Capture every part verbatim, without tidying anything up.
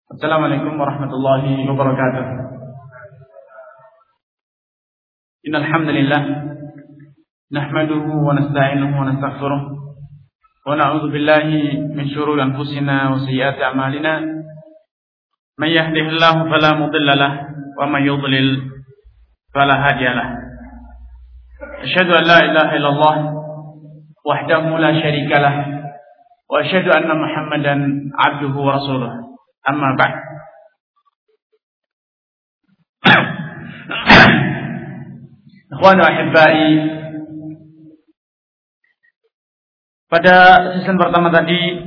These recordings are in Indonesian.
Assalamualaikum warahmatullahi wabarakatuh. Innal hamdalillah nahmaduhu wa nasta'inuhu wa nastaghfiruh wa na'udzu billahi min shururi anfusina wa sayyiati a'malina. May yahdihillahu fala mudilla lahu wa may yudlil fala hadiya lahu. Asyhadu an la ilaha illallah wahdahu la syarika lahu wa asyhadu anna Muhammadan 'abduhu wa rasuluh. Amma ba'd. Ikhwan wa ahibbai, pada season pertama tadi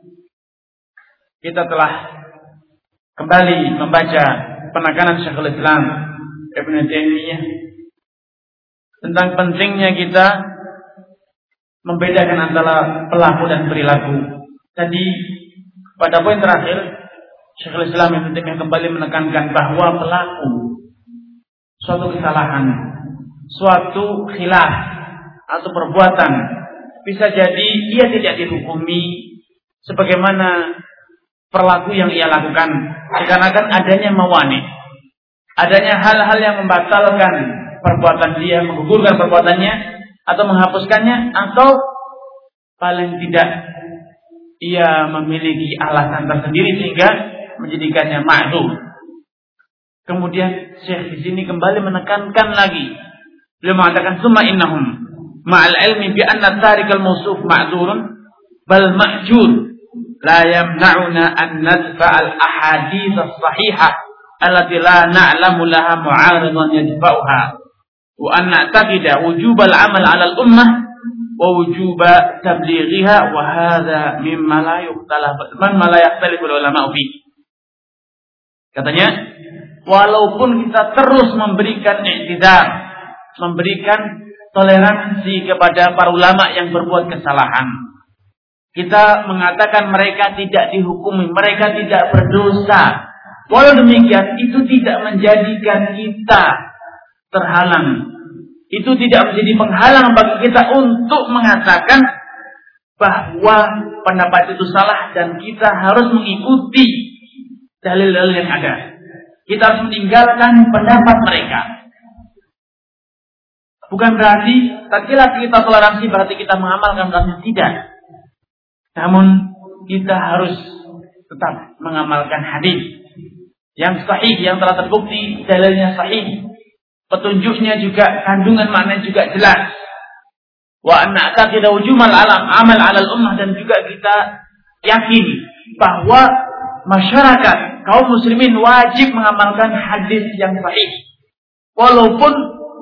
kita telah kembali membaca penekanan Syekhul Islam Ibnu Taimiyah tentang pentingnya kita membedakan antara pelaku dan perilaku. Tadi pada poin terakhir Syekhul Islam Ibnu Taimiyah kembali menekankan bahwa pelaku suatu kesalahan, suatu khilaf atau perbuatan bisa jadi ia tidak dihukumi sebagaimana perilaku yang ia lakukan, dikarenakan adanya mawani, adanya hal-hal yang membatalkan perbuatan dia, menggugurkan perbuatannya atau menghapuskannya, atau paling tidak ia memiliki alasan tersendiri sehingga menjadikannya ma'dzur. Kemudian Syekh di sini kembali menekankan lagi. Beliau mengatakan summa innahum ma'al ilmi bi anna tarikal mawsuf ma'dzurun bal ma'jur la yamna'una an nadfa'al ahadits as-sahihah allati la na'lamu laha mu'aridan yadfa'uha wa an na'taqida wujubal 'amal 'ala al-ummah wa wujuba tablighiha wa hadha mimma la yukhtalaf man la yakhtalifu ulama fi. Katanya, walaupun kita terus memberikan i'tidar, memberikan toleransi kepada para ulama yang berbuat kesalahan, kita mengatakan mereka tidak dihukumi, mereka tidak berdosa. Walau demikian, itu tidak menjadikan kita terhalang. Itu tidak menjadi penghalang bagi kita untuk mengatakan bahwa pendapat itu salah dan kita harus mengikuti dalil-dalil yang ada. Kita harus meninggalkan pendapat mereka. Bukan berarti tatkala kita toleransi berarti kita mengamalkan, berarti tidak. Namun kita harus tetap mengamalkan hadis yang sahih, yang telah terbukti dalilnya sahih, petunjuknya juga, kandungan maknanya juga jelas. Wa anna taqida wujumal alam amal 'alal ummah, dan juga kita yakin bahwa masyarakat kaum muslimin wajib mengamalkan hadis yang sahih. Walaupun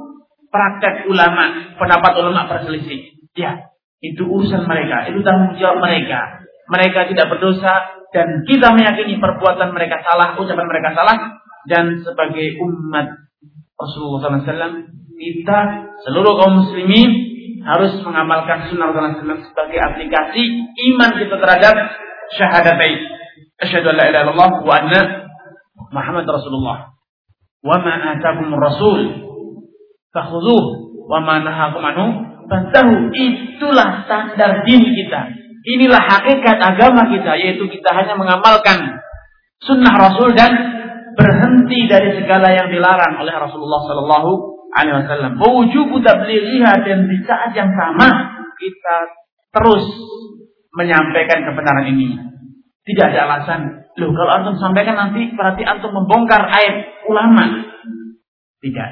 praktek ulama, pendapat ulama berselisih. Ya, itu urusan mereka, itu tanggung jawab mereka. Mereka tidak berdosa dan kita meyakini perbuatan mereka salah, ucapan mereka salah, dan sebagai umat Rasulullah sallallahu alaihi wasallam, kita seluruh kaum muslimin harus mengamalkan sunnah Rasulullah sallallahu alaihi wasallam sebagai aplikasi iman kita terhadap syahadatain asyhadu an la ilaha illallah wa anna Muhammad Rasulullah. Wa ma ataakumur rasul fakhudhuh wa ma nahakum anhu fantahu. Itulah standar dini kita. Inilah hakikat agama kita, yaitu kita hanya mengamalkan sunnah Rasul dan berhenti dari segala yang dilarang oleh Rasulullah sallallahu alaihi wasallam. Wujubu tablighiha, dan di saat yang sama kita terus menyampaikan kebenaran ini. Tidak ada alasan, loh kalau antum sampaikan nanti berarti antum membongkar aib ulama. Tidak.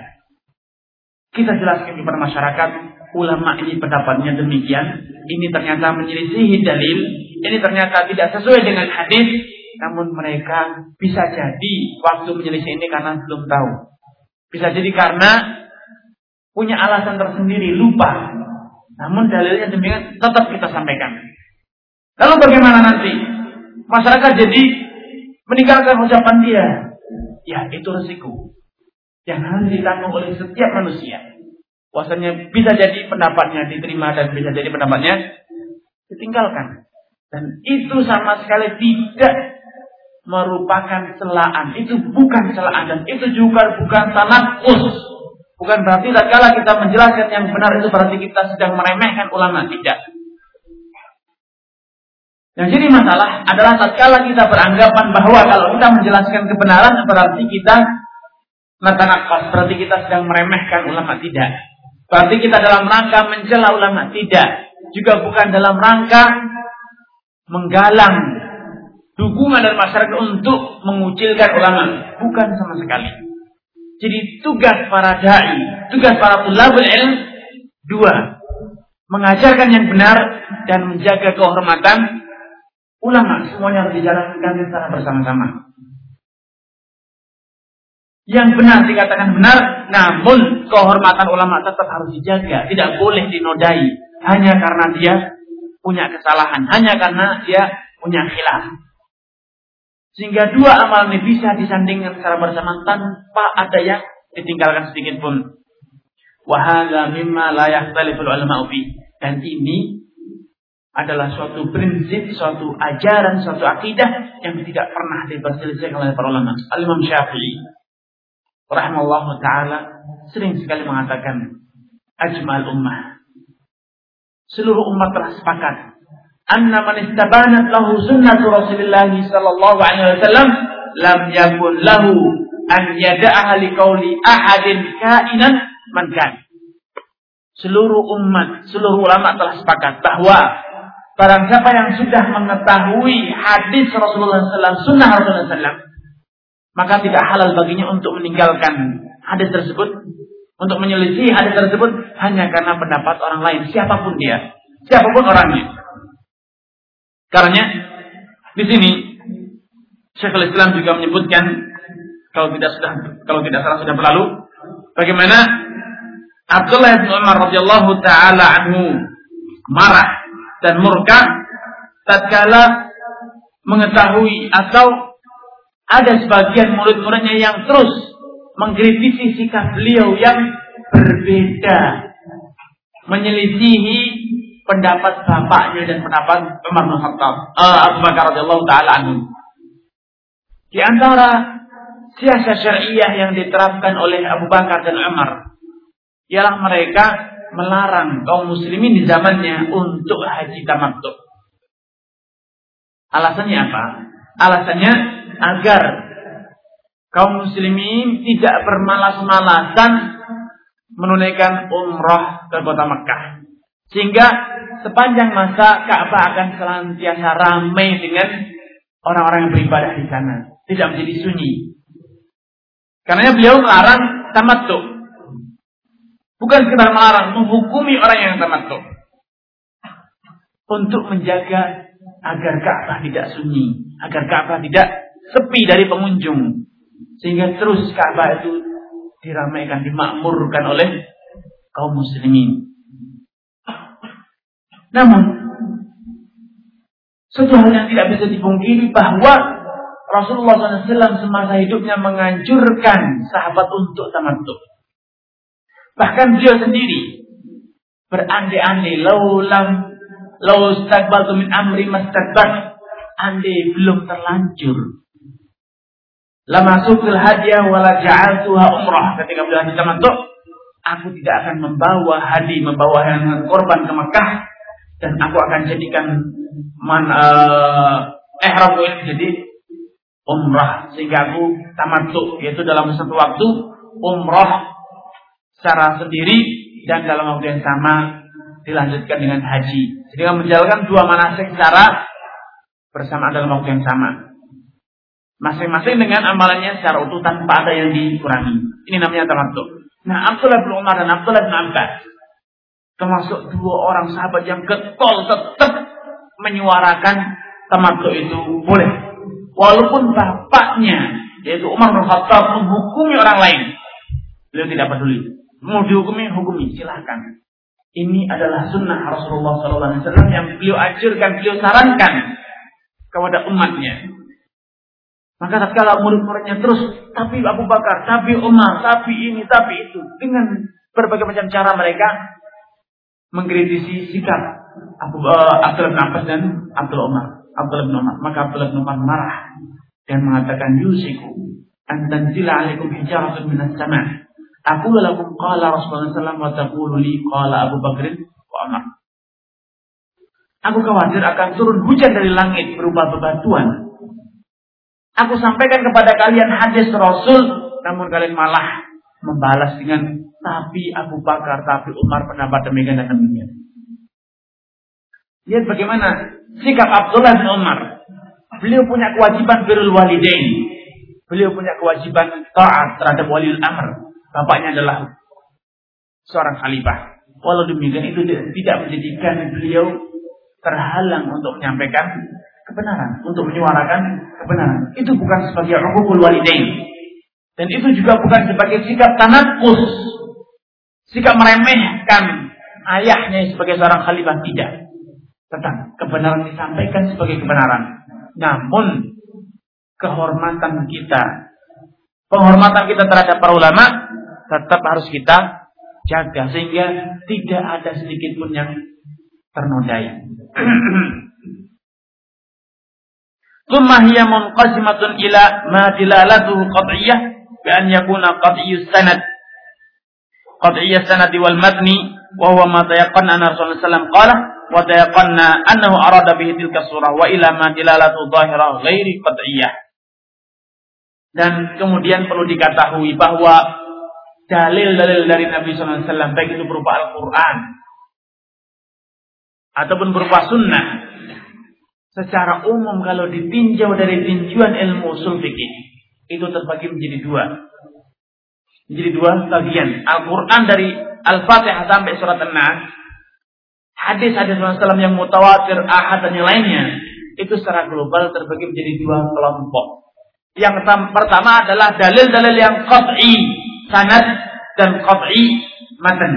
Kita jelaskan kepada masyarakat, ulama ini pendapatnya demikian, ini ternyata menyelisihi dalil, ini ternyata tidak sesuai dengan hadis, namun mereka bisa jadi waktu menyelisih ini karena belum tahu. Bisa jadi karena punya alasan tersendiri, lupa. Namun dalilnya demikian tetap kita sampaikan. Lalu bagaimana nanti? Masyarakat jadi meninggalkan ucapan dia. Ya, itu resiko yang harus ditanggung oleh setiap manusia. Bahwasanya bisa jadi pendapatnya diterima dan bisa jadi pendapatnya ditinggalkan. Dan itu sama sekali tidak merupakan celaan. Itu bukan celaan, dan itu juga bukan tanakus. Bukan berarti tatkala kita menjelaskan yang benar itu berarti kita sedang meremehkan ulama. Tidak. Yang jadi masalah adalah tatkala kita beranggapan bahwa kalau kita menjelaskan kebenaran berarti kita natanaqqas, berarti kita sedang meremehkan ulama. Tidak. Berarti kita dalam rangka mencela ulama. Tidak. Juga bukan dalam rangka menggalang dukungan dari masyarakat untuk mengucilkan ulama. Bukan sama sekali. Jadi tugas para dai, tugas para tulabul ilm dua. Mengajarkan yang benar dan menjaga kehormatan ulama. Semuanya harus dijalankan secara bersama-sama. Yang benar dikatakan benar, namun kehormatan ulama tetap harus dijaga. Tidak boleh dinodai hanya karena dia punya kesalahan, hanya karena dia punya khilaf. Sehingga dua amal ini bisa disandingkan secara bersama tanpa ada yang ditinggalkan sedikit pun. Wa hadza mimma la yakhtaliful ulama'u fi. Dan ini adalah suatu prinsip, suatu ajaran, suatu akidah yang tidak pernah diperselisihkan oleh para ulama. Al-Imam Syafi'i rahimahullah ta'ala sering sekali mengatakan ajmal ummah, seluruh umat telah sepakat anna man istabanat lahu sunnatu Rasulillah sallallahu alaihi wasallam lam yakun lahu an yada'aha liqauli ahadin kainan man kan. Seluruh umat, seluruh ulama telah sepakat bahwa barang siapa yang sudah mengetahui hadis Rasulullah sallallahu alaihi wasallam, sunnah Rasulullah sallallahu alaihi wasallam, maka tidak halal baginya untuk meninggalkan hadis tersebut, untuk menyelisih hadis tersebut hanya karena pendapat orang lain, siapapun dia, siapapun orangnya. Karena di sini Syekhul Islam juga menyebutkan, kalau tidak sudah, kalau tidak salah sudah berlalu, bagaimana Abdullah bin Umar radhiyallahu taala anhu marah dan murka tatkala mengetahui atau ada sebagian murid-muridnya yang terus mengkritisi sikap beliau yang berbeda, menyelisihi pendapat bapaknya dan pendapat Umar bin Khattab, uh, Abu Bakar radhiyallahu taala anhu. Di antara siasat syariah yang diterapkan oleh Abu Bakar dan Umar ialah mereka melarang kaum muslimin di zamannya untuk haji tamattu. Alasannya apa? Alasannya agar kaum muslimin tidak bermalas-malasan menunaikan umrah ke kota Mekah. Sehingga sepanjang masa Ka'bah akan senantiasa ramai dengan orang-orang yang beribadah di sana, tidak menjadi sunyi. Karena beliau melarang tamattu. Bukan sekedar melarang, menghukumi orang yang tamattu. Untuk menjaga agar Ka'bah tidak sunyi, agar Ka'bah tidak sepi dari pengunjung. Sehingga terus Ka'bah itu diramaikan, dimakmurkan oleh kaum muslimin. Namun, suatu hal yang tidak bisa dipungkiri bahwa Rasulullah shallallahu alaihi wasallam semasa hidupnya menganjurkan sahabat untuk tamattu. Bahkan beliau sendiri berandai-andai, laulam lau istaqbaltu min amri mastaqbal, andai belum terlanjur lama sukil hadiah wala ja'altuha umrah, ketika beliau haji tamattu, aku tidak akan membawa hadi, membawa hewan korban ke Mekah, dan aku akan jadikan man uh, ihram ini menjadi umrah, sehingga aku tamattu, yaitu dalam satu waktu umrah secara sendiri dan dalam waktu yang sama dilanjutkan dengan haji. Jadi menjalankan dua manasik secara bersamaan dalam waktu yang sama, masing-masing dengan amalannya secara utuh tanpa ada yang dikurangi. Ini namanya tamattu. Nah, Abdullah bin Umar dan Abdullah bin Abbas termasuk dua orang sahabat yang getol tetap menyuarakan tamattu itu boleh, walaupun bapaknya yaitu Umar bin Khattab menghukumi orang lain, beliau tidak peduli. Mau dihukumi, hukumi, silahkan. Ini adalah sunnah Rasulullah shallallahu alaihi wasallam yang beliau anjurkan, beliau sarankan kepada umatnya. Maka tatkala murid-muridnya terus, tapi Abu Bakar, tapi Umar, tapi ini, tapi itu, dengan berbagai macam cara mereka mengkritisi sikap Abu uh, Abdullah bin Abbas dan Abdullah Umar, Abdullah bin Umar. Maka Abdullah bin Umar marah dan mengatakan, yusiku an tanzila alaikum hijaratun minas sama'. Aku lakum qala Rasulullah sallallahu alaihi wasallam wa taqulu li qala Abu Bakr wa Umar. Aku khawatir akan turun hujan dari langit berupa bebatuan. Aku sampaikan kepada kalian hadis Rasul, namun kalian malah membalas dengan tapi Abu Bakar, tapi Umar pendapat demikian dan demikian. Lihat bagaimana sikap Abdullah bin Umar. Beliau punya kewajiban birrul walidain. Beliau punya kewajiban taat terhadap waliul amr. Bapaknya adalah seorang khalifah. Walau demikian itu tidak menjadikan beliau terhalang untuk menyampaikan kebenaran, untuk menyuarakan kebenaran. Itu bukan sebagai uququl walidain. Dan itu juga bukan sebagai sikap tanaqqus, sikap meremehkan ayahnya sebagai seorang khalifah, tidak. Tentang kebenaran disampaikan sebagai kebenaran. Namun kehormatan kita, penghormatan kita terhadap para ulama tetap harus kita jaga sehingga tidak ada sedikit pun yang ternodai. Tsumma hiya munqasimatun ila ma dilalatuhu qat'iyyah bi an yakuna qat'iyyus sanad qat'iyyus sanad wal matni wa huwa ma tayaqqana anna Rasulullah sallallahu alaihi wasallam qala wa tayaqqana annahu arada bihi tilka surah wa ila ma dilalatu dhahira ghairi qat'iyyah. Dan kemudian perlu diketahui bahwa dalil-dalil dari Nabi sallallahu alaihi wasallam baik itu berupa Al-Qur'an ataupun berupa sunnah, secara umum kalau ditinjau dari tinjauan ilmu ushul fikih itu terbagi menjadi dua. Menjadi dua bagian. Al-Qur'an dari Al-Fatihah sampai surat An-Nas, hadis-hadis Rasulullah sallallahu alaihi wasallam yang mutawatir, ahad dan yang lainnya, itu secara global terbagi menjadi dua kelompok. Yang pertama adalah dalil-dalil yang qat'i sanad dan qat'i matan.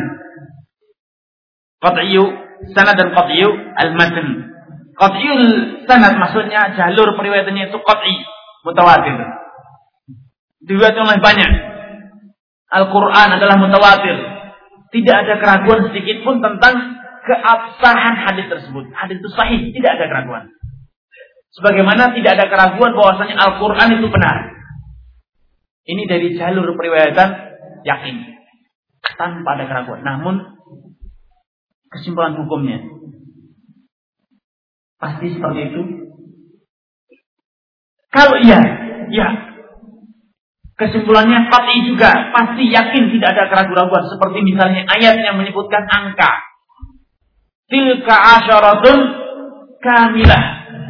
Qat'i sanad dan qat'i al-matan. Qat'iyul sanad maksudnya jalur periwayatannya itu qat'i, mutawatir. Diriwayatkan oleh banyak. Al-Qur'an adalah mutawatir. Tidak ada keraguan sedikit pun tentang keabsahan hadis tersebut. Hadis itu sahih, tidak ada keraguan. Sebagaimana tidak ada keraguan bahwasanya Al-Qur'an itu benar. Ini dari jalur periwayatan yakin, tanpa ada keraguan. Namun kesimpulan hukumnya pasti seperti itu. Kalau iya, ya. Kesimpulannya pasti juga, pasti yakin tidak ada keraguan. Seperti misalnya ayat yang menyebutkan angka. Tilka asyaratun kamilah.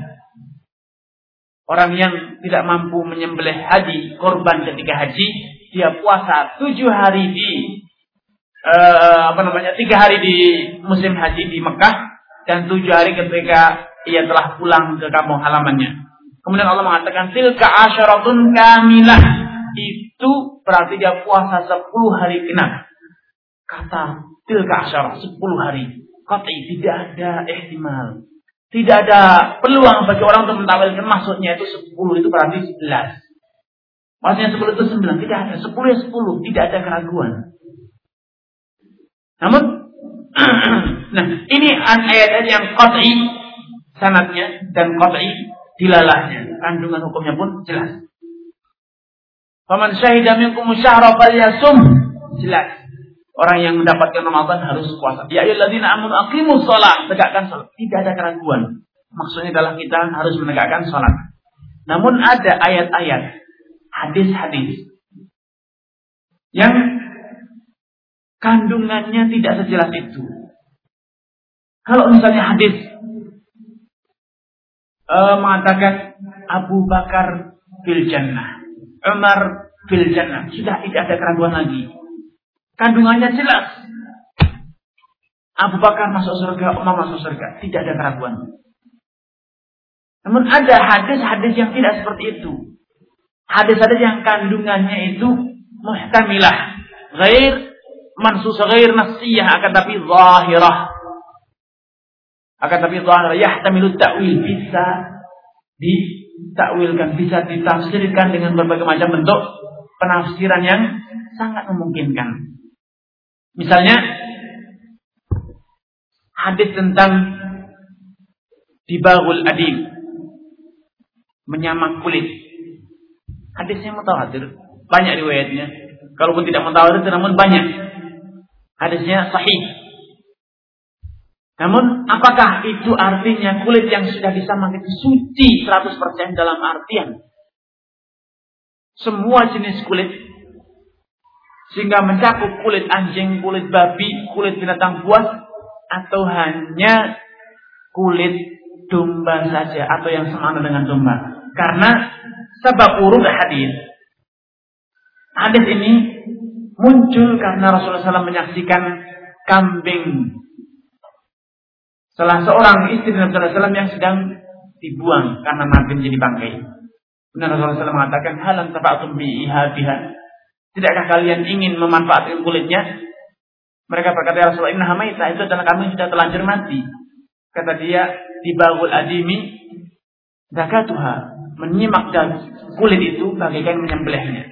Orang yang tidak mampu menyembelih haji, korban ketika haji, dia puasa tujuh hari di uh, apa namanya tiga hari di musim haji di Mekah dan tujuh hari ketika ia telah pulang ke kampung halamannya. Kemudian Allah mengatakan tilka asyaratun kamilah, itu berarti dia puasa sepuluh hari genap. Kata tilka asyarah sepuluh hari, qat'i, tidak ada ihtimal. Tidak ada peluang bagi orang untuk mentawilkan maksudnya itu sepuluh itu berarti sebelas. Maksudnya sepuluh itu sembilan, tidak ada. sepuluh ya sepuluh, tidak ada keraguan. Namun nah, ini ayat-ayat yang qat'i sanadnya dan qat'i dilalahnya, kandungan hukumnya pun jelas. Faman syahida minkum syahra falyasum, jelas. Orang yang mendapatkan Ramadan harus puasa. Ya ayyuhalladzina amanu aqimus shalah, tegakkan salat. Tidak ada keraguan. Maksudnya adalah kita harus menegakkan salat. Namun ada ayat-ayat, hadis-hadis yang kandungannya tidak sejelas itu. Kalau misalnya hadis uh, mengatakan Abu Bakar fil jannah, Umar fil jannah, sudah tidak ada keraguan lagi. Kandungannya jelas. Abu Bakar masuk surga, Umar masuk surga. Tidak ada keraguan. Namun ada hadis-hadis yang tidak seperti itu. Hadis-hadis yang kandungannya itu muhtamilah, ghair mansusah, ghair nassiyah, akan tapi zahirah. Akan tapi zahirah, yahtamilu ta'wil, bisa ditakwilkan, bisa ditafsirkan dengan berbagai macam bentuk penafsiran yang sangat memungkinkan. Misalnya hadis tentang dibagul adim, menyamak kulit. Hadisnya mutawatir, banyak riwayatnya. Kalaupun tidak mutawatir namun banyak. Hadisnya sahih. Namun apakah itu artinya kulit yang sudah disamang itu suci seratus persen dalam artian semua jenis kulit, sehingga mencakup kulit anjing, kulit babi, kulit binatang buas, atau hanya kulit domba saja atau yang sama dengan domba? Karena sebab urut hadis. Hadis ini muncul karena Rasulullah shallallahu alaihi wasallam menyaksikan kambing salah seorang istri Nabi sallallahu alaihi wasallam yang sedang dibuang karena mati menjadi bangkai. Benar Rasulullah shallallahu alaihi wasallam mengatakan, halam tafa'atum bi'ihabiha. Tidakkah kalian ingin memanfaatkan kulitnya? Mereka berkata, ya Rasulullah, innaha maitah, itu adalah kami sudah terlanjur mati. Kata dia, dibagul adimi zakatuha, menyimak kulit itu bagaikan menyembelihnya.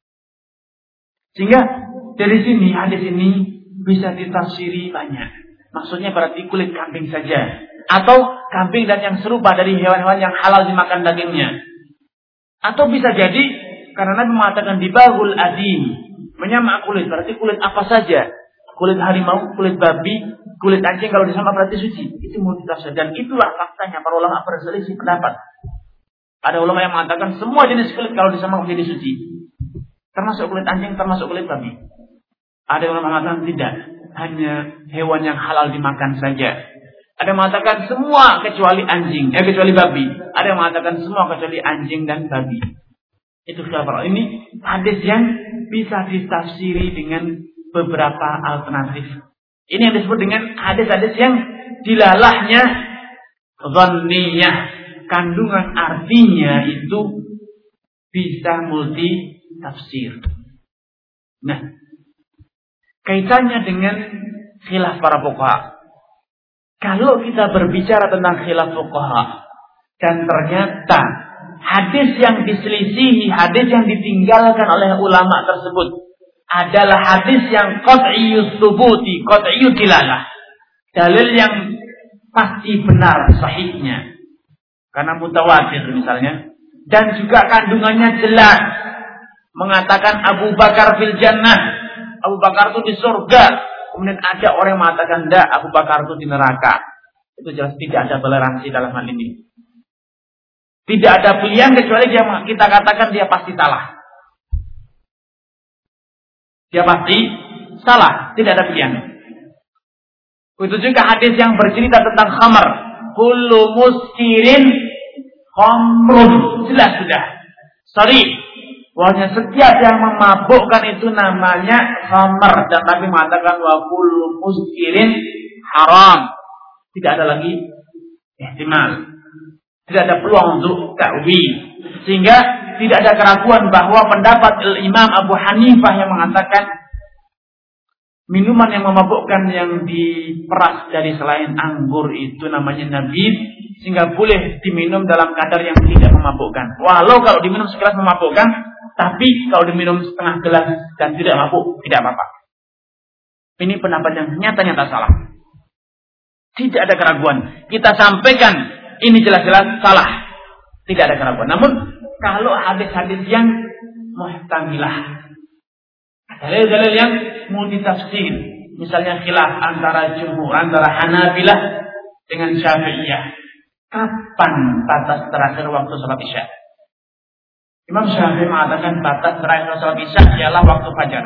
Sehingga dari sini hadis ini bisa ditafsiri banyak. Maksudnya berarti kulit kambing saja, atau kambing dan yang serupa dari hewan-hewan yang halal dimakan dagingnya. Atau bisa jadi karena Nabi mengatakan dibagul adim, menyamak kulit, berarti kulit apa saja. Kulit harimau, kulit babi, kulit anjing kalau disamak berarti suci. Itu multitafsir, dan itulah faktanya. Para ulama berselisih pendapat. Ada ulama yang mengatakan semua jenis kulit kalau disamak menjadi suci, termasuk kulit anjing, termasuk kulit babi. Ada yang mengatakan tidak, hanya hewan yang halal dimakan saja. Ada yang mengatakan semua kecuali anjing, eh kecuali babi. Ada yang mengatakan semua kecuali anjing dan babi. Itu khilaf. Ini hadis yang bisa ditafsiri dengan beberapa alternatif. Ini yang disebut dengan hadis-hadis yang dilalahnya dhanniyah. Kandungan artinya itu bisa multi tafsir. Nah, kaitannya dengan khilaf para fuqaha. Kalau kita berbicara tentang khilaf fuqaha dan ternyata hadis yang diselisihi, hadis yang ditinggalkan oleh ulama tersebut adalah hadis yang qat'iyyus thubuti, qat'iyyud dilalah. Dalil yang pasti benar sahihnya. Karena mutawatir misalnya. Dan juga kandungannya jelas. Mengatakan Abu Bakar fil jannah. Abu Bakar itu di surga. Kemudian ada orang yang mengatakan enggak, Abu Bakar itu di neraka. Itu jelas tidak ada toleransi dalam hal ini. Tidak ada pilihan kecuali dia kita katakan dia pasti salah. Dia pasti salah, tidak ada pilihan. Itu juga hadis yang bercerita tentang khamar. Kullu muskirin khamrun. Jelas sudah. Sorry. Wahnya setiap yang memabukkan itu namanya khamar. Dan Nabi mengatakan wa kullu muskirin haram. Tidak ada lagi ihtimal. Tidak ada peluang untuk ta'wil. Sehingga tidak ada keraguan bahwa pendapat Imam Abu Hanifah yang mengatakan minuman yang memabukkan yang diperas dari selain anggur itu namanya nabid, sehingga boleh diminum dalam kadar yang tidak memabukkan. Walau kalau diminum segelas memabukkan, tapi kalau diminum setengah gelas dan tidak mabuk, tidak apa-apa. Ini pendapat yang nyata-nyata salah. Tidak ada keraguan. Kita sampaikan ini jelas-jelas salah. Tidak ada keraguan. Namun kalau hadis-hadis yang muhtamilah, dalil-dalil yang multitafsir, misalnya khilaf antara jumhur, antara Hanabilah dengan Syafi'iyah. Kapan batas terakhir waktu salat Isya? Imam Syafi'i mengatakan batas terakhir salat Isya ialah waktu fajar.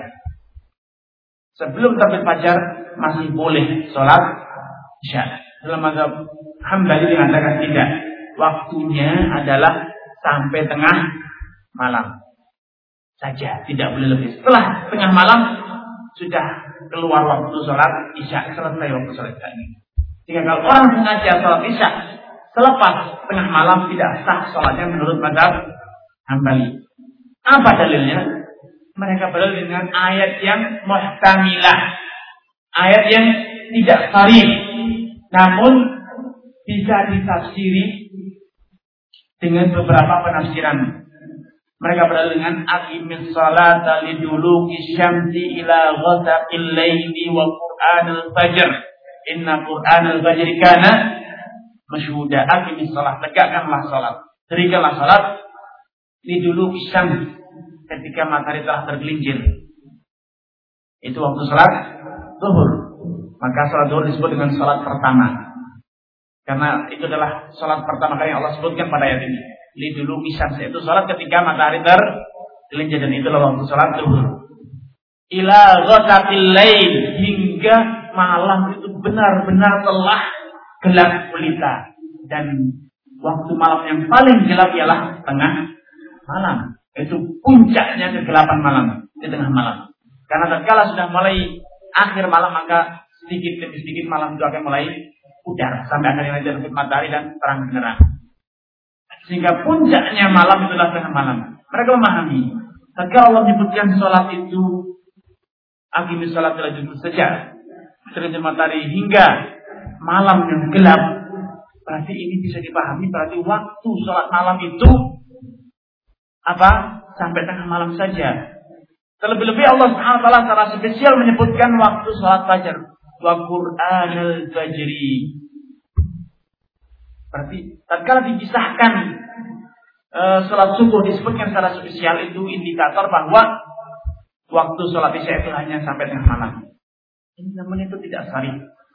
Sebelum terbit fajar masih boleh salat Isya. Dalam mazhab Hambali mengatakan tidak. Waktunya adalah sampai tengah malam saja, tidak boleh lebih. Setelah tengah malam sudah keluar waktu sholat Isya, selesai waktu sholat Isya ini. Jika kalau orang sengaja sholat Isya selepas tengah malam tidak sah sholatnya menurut mazhab Hambali. Apa dalilnya? Mereka berdalil dengan ayat yang muhtamilah, ayat yang tidak sharih, namun bisa ditafsiri dengan beberapa penafsiran. Mereka berdalil dengan aqimis salata liduluki syamsi ila ghasaqil laili wa qur'anal fajr. Inna qur'anal fajri kana masyhuda. Aqimis salat, tegakkanlah salat. Dirikanlah salat liduluki syams, ketika matahari telah tergelincir. Itu waktu salat zuhur. Maka salat zuhur disebut dengan salat pertama. Karena itu adalah salat pertama kali yang Allah sebutkan pada ayat ini. Lidulu misam, yaitu salat ketika matahari tergelincir, dan itulah waktu salat zuhur. Ila ghasaqil lail, hingga malam itu benar-benar telah gelap gulita, dan waktu malam yang paling gelap ialah tengah malam. Itu puncaknya kegelapan malam, di tengah malam. Karena tatkala sudah mulai akhir malam, maka sedikit demi sedikit malam itu akan mulai pudar sampai akhirnya terbit matahari dan terang benderang. Sehingga puncaknya malam itulah tengah malam. Mereka memahami, tatkala Allah menyebutkan salat itu aqimis salat ila judul saja, terbit matahari hingga malam yang gelap, berarti ini bisa dipahami berarti waktu salat malam itu apa? Sampai tengah malam saja. Terlebih-lebih Allah Subhanahu wa taala secara spesial menyebutkan waktu salat fajar, wa Qur'anul fajri. Berarti tatkala dipisahkan e, salat subuh disebutkan secara spesial, itu indikator bahwa waktu salat isya itu hanya sampai tengah malam. Ini namun itu tidak sahih.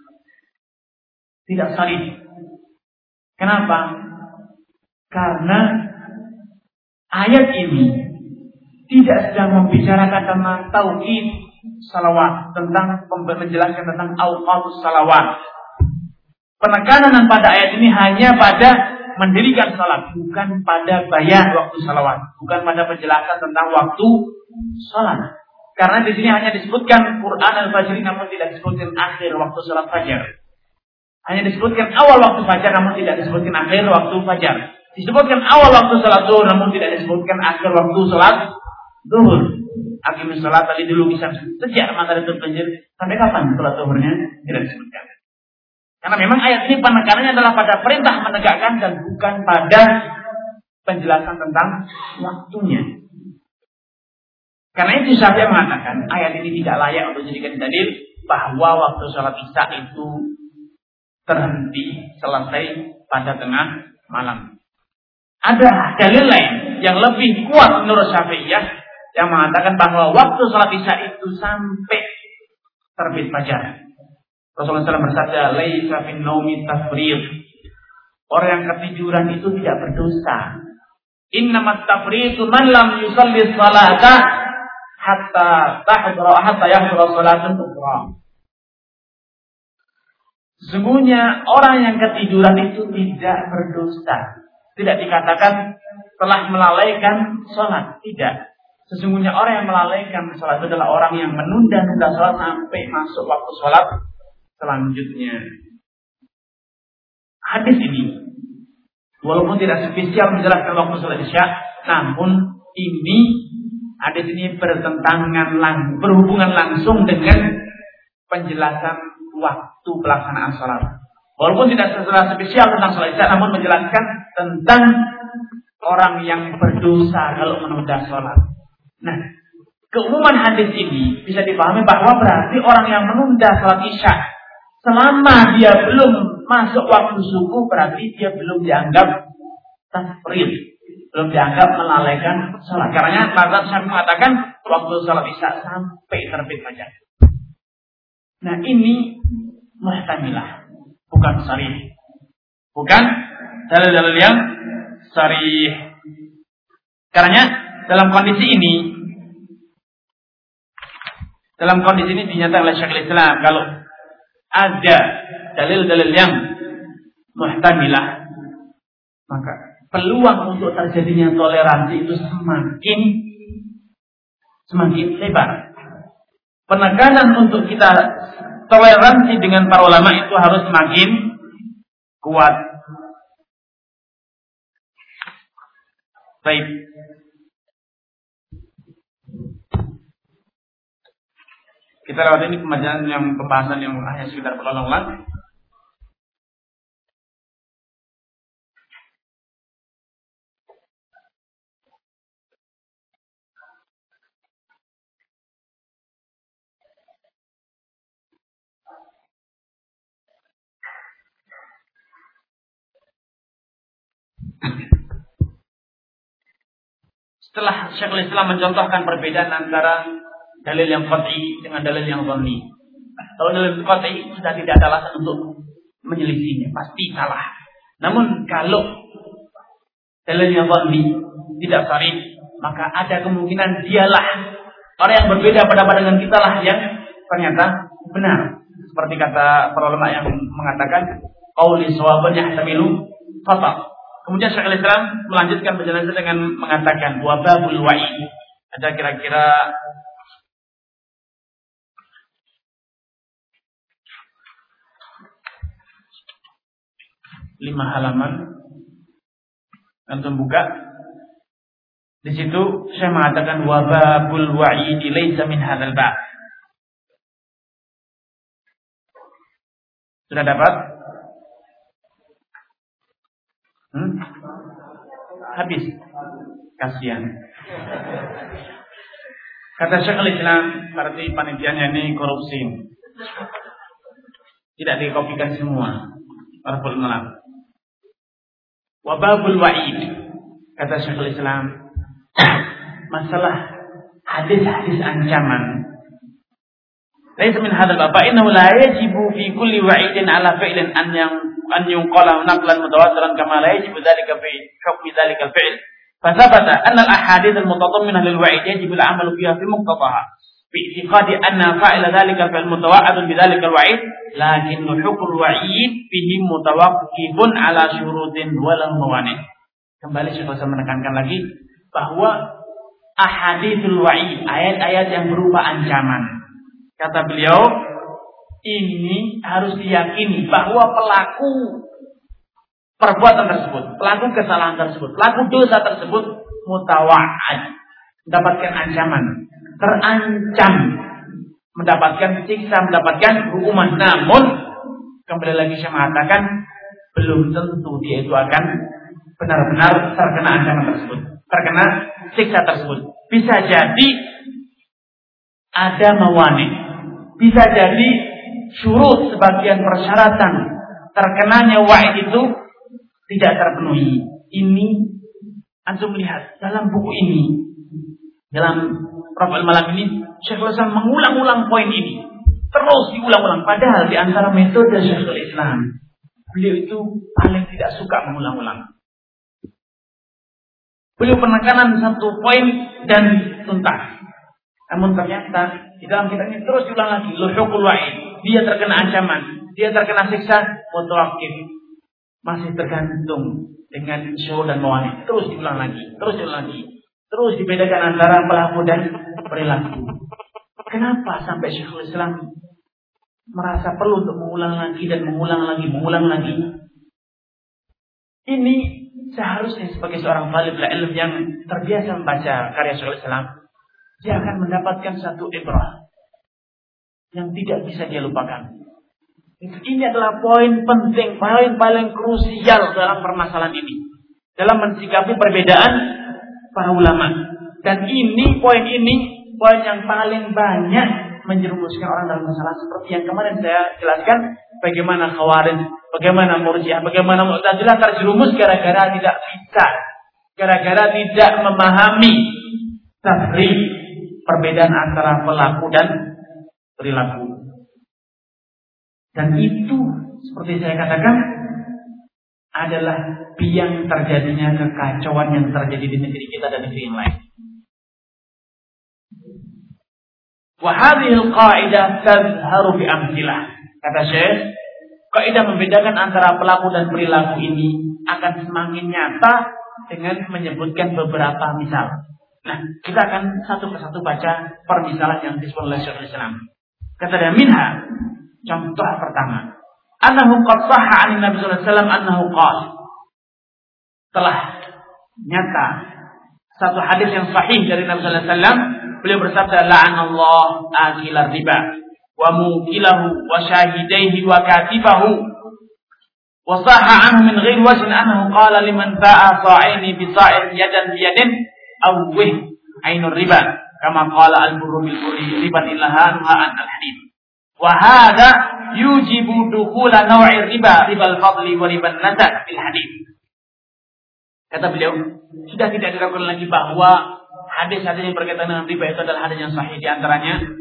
Tidak sahih. Kenapa? Karena ayat ini tidak sedang membicarakan tentang tauhid salawat, tentang menjelaskan tentang awqatus salawat. Penekanan pada ayat ini hanya pada mendirikan salat, bukan pada bayan waktu salawat, bukan pada penjelasan tentang waktu salat. Karena di sini hanya disebutkan Quran al-Fajr, namun tidak disebutkan akhir waktu salat fajar. Hanya disebutkan awal waktu fajar, namun tidak disebutkan akhir waktu fajar. Disebutkan awal waktu salat zuhur, namun tidak disebutkan akhir waktu salat zuhur. Aqimus salat tadi dulu bisa sejak matahari tergelincir sampai kapan salat zuhurnya tidak disebutkan. Karena memang ayat ini penekanannya adalah pada perintah menegakkan dan bukan pada penjelasan tentang waktunya. Karena itu Syafi'i mengatakan ayat ini tidak layak untuk dijadikan dalil bahwa waktu salat isya itu terhenti selesai pada tengah malam. Ada dalil lain yang lebih kuat menurut Syafi'iyah yang mengatakan bahwa waktu salat isya itu sampai terbit fajar. Rasulullah shallallahu alaihi wasallam bersabda, "Laisa fin naumi tafriq." Orang yang ketiduran itu tidak berdosa. Innamat tafriqu man lam yusalli sholata hatta tahdura hatta yahdura sholatun ukhra. Sesungguhnya orang yang ketiduran itu tidak berdosa. Tidak dikatakan telah melalaikan sholat. Tidak. Sesungguhnya orang yang melalaikan sholat itu adalah orang yang menunda-nunda sholat sampai masuk waktu sholat selanjutnya. Hadis ini, walaupun tidak spesial menjelaskan waktu sholat isya, namun ini hadis ini bertentangan lang, berhubungan langsung dengan penjelasan waktu pelaksanaan sholat. Walaupun tidak secara spesial tentang sholat isya, namun menjelaskan tentang orang yang berdosa kalau menunda sholat. Nah, keumuman hadis ini bisa dipahami bahwa berarti orang yang menunda sholat isya selama dia belum masuk waktu subuh, berarti dia belum dianggap tafrid, belum dianggap melalaikan sholat. Karena mazhab Syafi'i mengatakan waktu sholat isya sampai terbit fajar. Nah, ini muhtamilah, bukan sharih, bukan dalil-dalil yang sharih. Karena dalam kondisi ini, dalam kondisi ini dinyatakan oleh Syekhul Islam kalau ada dalil-dalil yang muhtamilah, maka peluang untuk terjadinya toleransi itu semakin semakin lebar. Penekanan untuk kita toleransi dengan para ulama itu harus semakin kuat. Baik. Kita lewat ini pembacaan yang pembahasan yang hanya sekitar berulang-ulang. Setelah Syekhul Islam mencontohkan perbedaan antara dalil yang qat'i dengan dalil yang dhanni, Kalau dalil qat'i sudah tidak ada alasan untuk menyelisihinya, pasti salah. Namun kalau dalilnya dhanni tidak sharih, maka ada kemungkinan dialah orang yang berbeda pendapat dengan kita lah yang ternyata benar. Seperti kata para ulama yang mengatakan qauli shawaban yahtamilu khata'. Kemudian Syekhul Islam melanjutkan penjelasan dengan mengatakan wa babul wa'id. Ada kira-kira lima halaman. Antum buka. Di situ saya mengatakan wa babul wa'id laisa min hadzal bab. Sudah dapat? Hmm? Habis. Kasihan. Kata Syekhul Islam, berarti panitianya ini korupsi. Tidak dikopikan semua. Arful malam. Wa babul wa'id. Kata Syekhul Islam, masalah hadis-hadis ancaman. Laisa min hadzal bab, innahu la yajibu fi kulli wa'idin ala fi'lin an yang an yunqala naqlan mutawatiran kama la yajibu dzalika fi hukmi dzalika al-fi'l. Fa thabata anna al-ahadits al-mutadamminah lil wa'id yajibu al-'amalu fiha fi muqtadaha bi i'tiqadi anna fa'ila dzalika fi'l mutawa'adun bi dzalika al-wa'id, lakin hukmul wa'id fihi mutawaqqifun ala syurutin wa lam mawani'. Kembali saya bisa menekankan lagi bahwa ahaditsul wa'id, ayat-ayat yang berupa ancaman, kata beliau, ini harus diyakini bahwa pelaku perbuatan tersebut, pelaku kesalahan tersebut, pelaku dosa tersebut mutawa'ad, mendapatkan ancaman, terancam mendapatkan siksa, mendapatkan hukuman. Namun kembali lagi saya mengatakan belum tentu dia itu akan benar-benar terkena ancaman tersebut, terkena siksa tersebut. Bisa jadi ada mawani, bisa jadi syurut, sebagian persyaratan terkenanya wa'id itu tidak terpenuhi. Ini antum lihat dalam buku ini, dalam Raf'ul Malam ini, Syekhul Islam mengulang-ulang poin ini, terus diulang-ulang. Padahal di antara metode Syekhul Islam, beliau itu paling tidak suka mengulang-ulang. Beliau penekanan satu poin dan tuntas. Namun ternyata di dalam kitab ini terus diulang lagi, luhukul wa'id, dia terkena ancaman, dia terkena siksa, mutawaqqif, masih tergantung dengan syurut dan mawani. Terus diulang lagi, terus diulang lagi, terus dibedakan antara pelaku dan perilaku. Kenapa sampai Syekhul Islam merasa perlu untuk mengulang lagi dan mengulang lagi, mengulang lagi? Ini seharusnya sebagai seorang talib ilmu yang terbiasa membaca karya Syekhul Islam, dia akan mendapatkan satu ibrah yang tidak bisa dia lupakan. Ini adalah poin penting, poin paling krusial dalam permasalahan ini, dalam mensikapi perbedaan para ulama. Dan ini poin ini poin yang paling banyak menjerumuskan orang dalam masalah seperti yang kemarin saya jelaskan, bagaimana Khawarij, bagaimana Murji'ah, bagaimana Mu'tazilah terjerumus gara-gara tidak bisa, gara-gara tidak memahami tafriq, perbedaan antara pelaku dan perilaku. Dan itu seperti saya katakan adalah biang terjadinya kekacauan yang terjadi di negeri kita dan negeri yang lain. Wa hadhil qa'idah tazharu fi amthilah. Kata Syekh, kaidah membedakan antara pelaku dan perilaku ini akan semakin nyata dengan menyebutkan beberapa misal. Nah, kita akan satu persatu baca permisalan yang disebut oleh Syekhul Islam. Kata dia, minha, contoh pertama, annahu qad sahha 'an Nabi sallallahu alaihi wasallam annahu qala. Telah nyata satu hadis yang sahih dari Nabi sallallahu alaihi wasallam, beliau bersabda, la'anallahu akilar riba wa mukilahu wa syahidaihi wa katibahu. Wa sahha anhu min ghairi wajhin annahu qala liman ba'a sa'ini bi sa'in yadan bi yadin awwih ainur riba kama qala al-burru bil burri riban illaha an al-hadid. Wa hadha yujibu dukhula naw'i riba ribal fadli wa riban nasa' bil hadid. Kata beliau, sudah tidak diragukan lagi bahwa hadis-hadis yang berkaitan dengan riba itu adalah hadis yang sahih. Di antaranya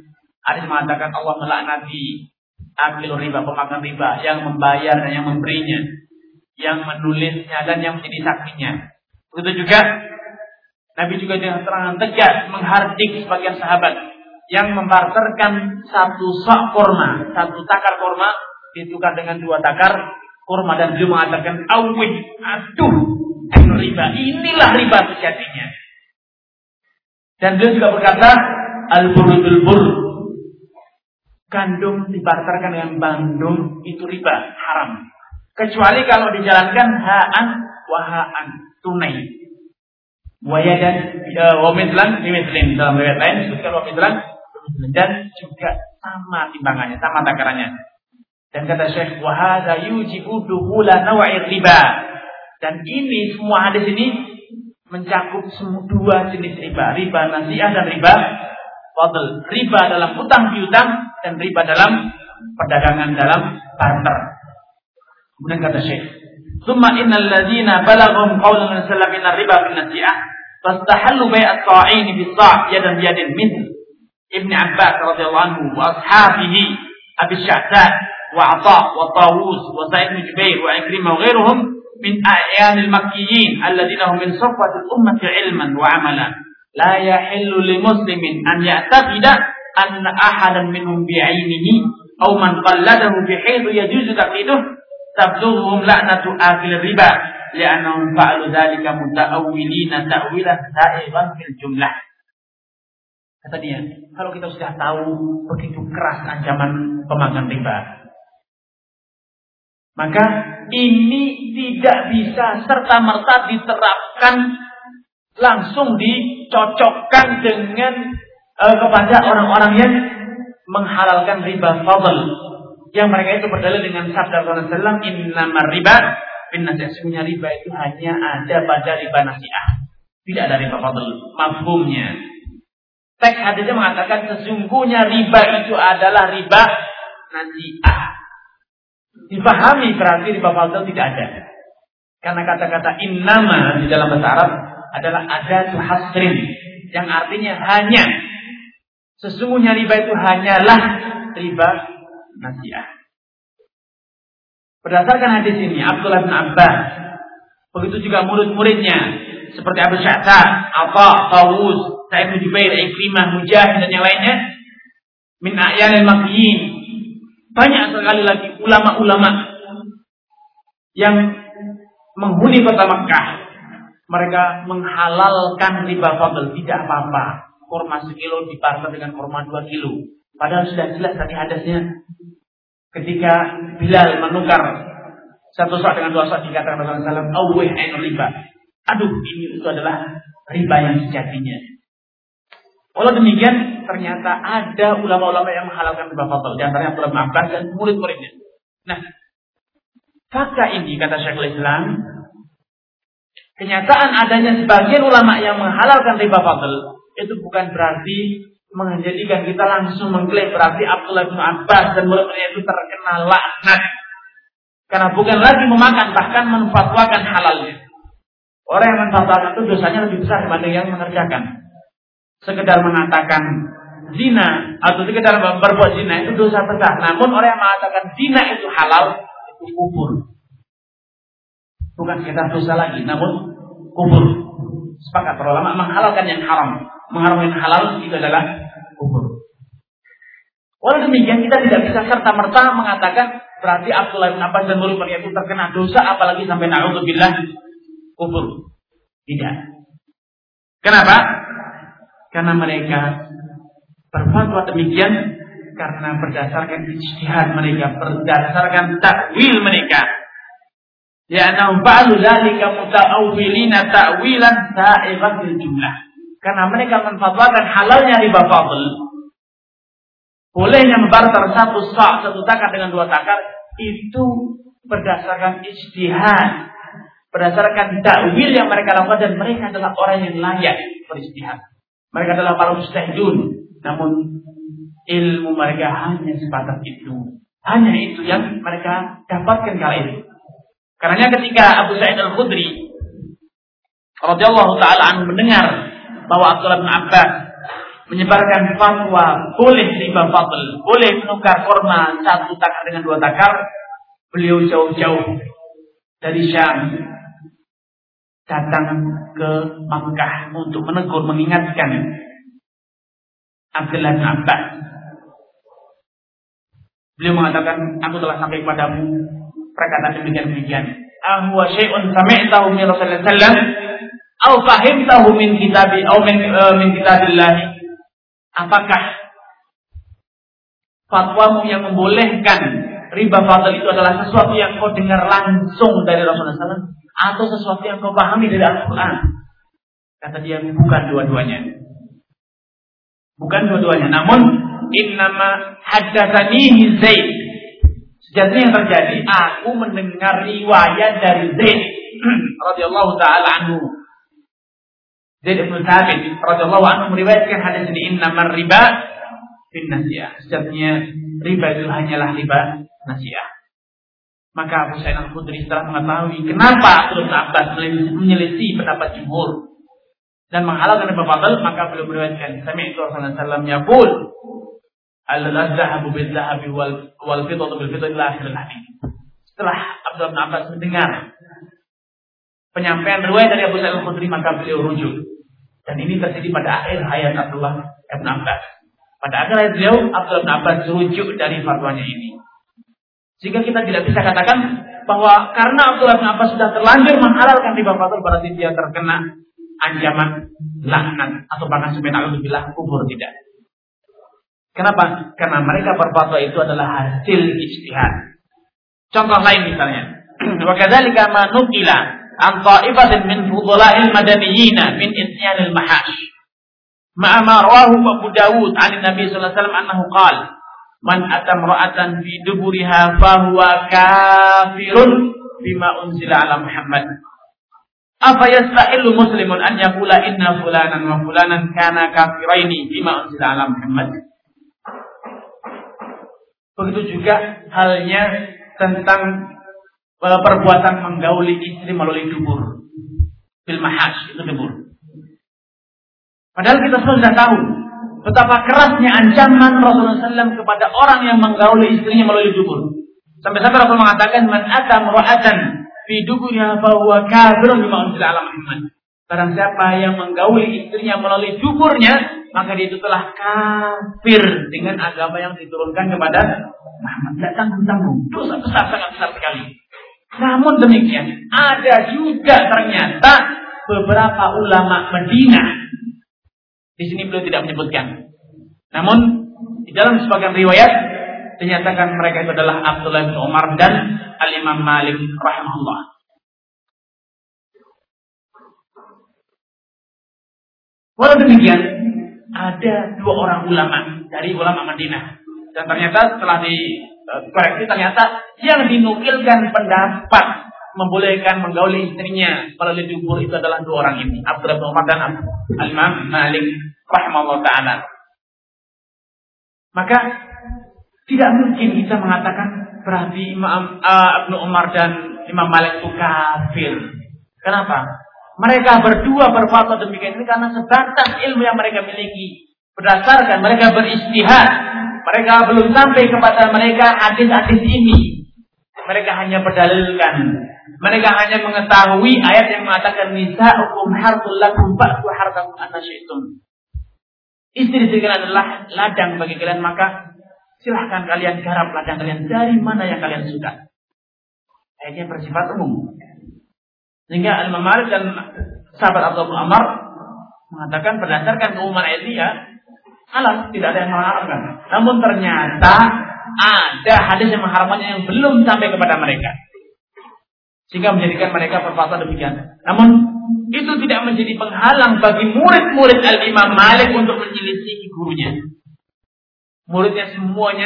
Ada yang mengatakan Allah melaknati akil riba, pemakan riba, yang membayar dan yang memberinya, yang menulisnya dan yang menjadi saksinya. Begitu juga Nabi juga dengan terang tegas menghardik sebagian sahabat yang membarterkan satu sak kurma, satu takar kurma ditukar dengan dua takar kurma, dan beliau mengatakan, awih, aduh, riba, inilah riba sejatinya. Dan beliau juga berkata, al-burudul bur, gandum dibarterkan dengan bandung, itu riba, haram. Kecuali kalau dijalankan ha'an waha'an, tunai. Wayadan wamitlan dimitrin, dalam riwayat lain disebutkan wamitlan dan juga sama timbangannya, sama takarannya. Dan kata Syekh, wa hadza yujibu dukhula naw'ir riba. Dan ini semua hadis ini mencakup semua dua jenis riba, riba nasi'ah dan riba fadl. Riba dalam utang piutang dan riba dalam perdagangan, dalam barter. Kemudian kata Syekh, "Tsumma innal ladzina balaghum qaulun min salafin riba bin nasi'ah fastahallu bai'at qa'in bis sa' yadan biyadin min Ibn Abbas radhiyallahu anhu wa ashabihi Abi Sya'tha wa 'Atha wa Tawus wa Sa'id bin Jubair wa Ikrimah wa ghairuhum min a'yanil makkiyyin alladziina hum min safwatil ummati 'ilman wa 'amalan la yahillu li muslimin an ya'taqida anna ahadan minhum bi'ainihi aw man qalladahu bi haythu yajuzu taqiduhu tabdhuhum la'natu akil riba li'annahum fa'alu dzalika muta'awwilina ta'wilan sa'iban fil jumlah." Kata dia, kalau kita sudah tahu begitu keras ancaman pemakan riba, maka ini tidak bisa serta-merta diterapkan langsung, dicocokkan dengan uh, kepada orang-orang yang menghalalkan riba fadl, yang mereka itu berdalil dengan sabda Rasulullah sallallahu alaihi wasallam, innamar riba bin nasi'ah, sesungguhnya riba itu hanya ada pada riba nasi'ah, tidak ada riba fadl. Mafhumnya, teks hadisnya mengatakan sesungguhnya riba itu adalah riba nasi'ah. Dipahami berarti riba fadl tidak ada. Karena kata-kata innama di dalam bahasa Arab adalah adatu hasrin, yang artinya hanya. Sesungguhnya riba itu hanyalah riba nasi'ah. Berdasarkan hadis ini, Abdullah bin Abbas, begitu juga murid-muridnya seperti Abu Sya'tha, Atha, Tawus, Sa'id bin Jubair, Ikrimah, Mujahid dan yang lainnya, min a'yanil makkiyyin, banyak sekali lagi ulama-ulama yang menghuni kota Makkah, mereka menghalalkan riba fadl, tidak apa-apa. Kurma sekilo dibarter dengan kurma dua kilo. Padahal sudah jelas tadi hadisnya, ketika Bilal menukar satu sak dengan dua sak, dikatakan Rasulullah sallallahu alaihi wasallam, awih ainul riba. Aduh, ini itu adalah riba yang sejatinya. Walau demikian, ternyata ada ulama-ulama yang menghalalkan riba fadl, di antaranya Abdullah bin Abbas dan murid-muridnya. Nah, fakta ini, kata Syekhul Islam, kenyataan adanya sebagian ulama yang menghalalkan riba fadl itu bukan berarti menjadikan kita langsung mengklaim berarti Abdullah bin Abbas dan murid-muridnya itu terkena laknat. Karena bukan lagi memakan, bahkan menfatwakan halalnya. Orang yang menfatwakan itu dosanya lebih besar dibanding yang mengerjakan. Sekedar mengatakan zina atau sekedar berbuat zina itu dosa besar. Namun orang yang mengatakan zina itu halal, itu kufur. Bukan sekedar dosa lagi, namun kufur. Sepakat para ulama menghalalkan yang haram, mengharamkan halal itu adalah kufur. Walau demikian, kita tidak bisa serta-merta mengatakan berarti Abdullah bin Abbas dan murid-muridnya itu terkena dosa, apalagi sampai na'udzubillah kufur. Tidak. Kenapa? Karena mereka berfatwa demikian karena berdasarkan ijtihad mereka, berdasarkan takwil mereka. Ya annahum ba'du dzalika muta'awwilina ta'wilan sa'iqan fil jumlah. Karena mereka menfatwakan halalnya riba fadl, bolehnya membarter satu sa' satu takar dengan dua takar, itu berdasarkan ijtihad, berdasarkan takwil yang mereka lakukan, dan mereka adalah orang yang layak berijtihad. Mereka adalah para mujtahidun, namun ilmu mereka hanya sebatas itu. Hanya itu yang mereka dapatkan kala itu. Karena ketika Abu Sa'id Al-Khudri radhiyallahu taala anhu mendengar bahwa Abdullah bin Abbas menyebarkan fatwa boleh riba fadl, boleh menukar kurma satu takar dengan dua takar, beliau jauh-jauh dari Syam datang ke Makkah untuk menegur, mengingatkan Abdullah bin Abbas. Beliau mengatakan, aku telah sampai kepadamu perkataan demikian-demikian. Ahwa syai'un sami'tahu min Rasulullah sallallahu alaihi wasallam au fahimtahu min kitabi au min uh, min kitabillah. Apakah fatwamu yang membolehkan riba fadl itu adalah sesuatu yang kau dengar langsung dari Rasulullah sallallahu alaihi wasallam atau sesuatu yang kau pahami dari Al-Quran? Kata dia, bukan dua-duanya. Bukan dua-duanya. Namun innama haddatsanihi Zaid. Sejatinya yang terjadi, aku mendengar riwayat dari Zaid radhiyallahu taala anhu. Zaid bin Thabit radhiyallahu anhu meriwayatkan hadis ini, innamar riba bin nasiyah. Sejatinya riba itu hanyalah riba nasiyah. Maka Abu Sa'id Al-Khudri setelah mengetahui kenapa Abdullah bin Abbas menyelisih pendapat jumhur dan menghalalkan riba fadl, maka beliau meriwayatkan, sami'tu Rasulullah sallallahu alaihi wasallam yaqul al-zahabu bil-zahabi wal wal fiddatu bil-fiddati ila akhir hadis. Setelah Abdullah bin Abbas mendengar penyampaian riwayat dari Abu Sa'id Al-Khudri, maka beliau rujuk. Dan ini terjadi pada akhir hayat Abdullah bin Abbas. Pada akhir hayat beliau, Abdullah bin Abbas rujuk dari fatwanya ini. Sehingga kita tidak bisa katakan bahwa karena Abdullah bin Abbas sudah terlanjur menghalalkan riba fadl berarti dia terkena ancaman laknat atau bahkan sampai na'udzubillah kubur, tidak. Kenapa? Karena mereka berfatwa itu adalah hasil ijtihad. Contoh lain misalnya, wa kadzalika ma nuqila an ta'ifatin min fudhala'il madaniyyin min isyanil mahash ma'a ma rawahu Abu Dawud 'an Nabi sallallahu alaihi wasallam annahu qala man atam ra'atan fi duburiha fa huwa kafirun bima unzila ala Muhammad. Apa yastahillu muslimun an yaqula inna fulanan wa fulanan kana kafiraini bima unzila ala Muhammad. Begitu juga halnya tentang perbuatan menggauli istri melalui dubur. Bil mahash, itu dubur. Padahal kita semua sudah tahu betapa kerasnya ancaman Rasulullah sallallahu alaihi wasallam kepada orang yang menggauli istrinya melalui dubur. Sampai-sampai Rasul mengatakan, man atam ra'atan fi duburiha fa huwa kafirun bima unzila ala Muhammad. Barang siapa yang menggauli istrinya melalui duburnya, maka dia itu telah kafir dengan agama yang diturunkan kepada Muhammad. Tidak tanggung-tanggung, dosa besar, sangat besar sekali. Namun demikian, ada juga ternyata beberapa ulama Madinah. Di sini beliau tidak menyebutkan. Namun di dalam sebagian riwayat dinyatakan mereka itu adalah Abdullah bin Umar dan Al-Imam Malik rahimahullah. Walau demikian, ada dua orang ulama dari ulama Madinah. Dan ternyata setelah dikoreksi, ternyata yang dinukilkan pendapat membolehkan menggauli istrinya melalui dubur itu adalah dua orang ini, Abdullah bin Umar dan Al-Imam Malik rahimahullah ta'ala. Maka tidak mungkin kita mengatakan berarti Imam uh, Ibnu Umar dan Imam Malik itu kafir. Kenapa? Mereka berdua berfatwa demikian ini karena sebatas ilmu yang mereka miliki. Berdasarkan mereka beristihad, mereka belum sampai kepada mereka hadis-hadis ini. Mereka hanya berdalilkan. Mereka hanya mengetahui ayat yang mengatakan nisa'ukum harthul lakum fa'tu harthakum anna syi'tum. Istri-istri kalian adalah ladang bagi kalian, maka silahkan kalian garap ladang kalian dari mana yang kalian suka. Ayatnya bersifat umum. Sehingga Imam Malik dan sahabat Abdullah bin Umar mengatakan berdasarkan keumuman ayat ini ya halal, tidak ada yang mengharamkan. Namun ternyata ada hadis yang mengharamkannya yang belum sampai kepada mereka, sehingga menjadikan mereka berfatwa demikian. Namun itu tidak menjadi penghalang bagi murid-murid Al-Imam Malik untuk menyelisihi gurunya. Muridnya semuanya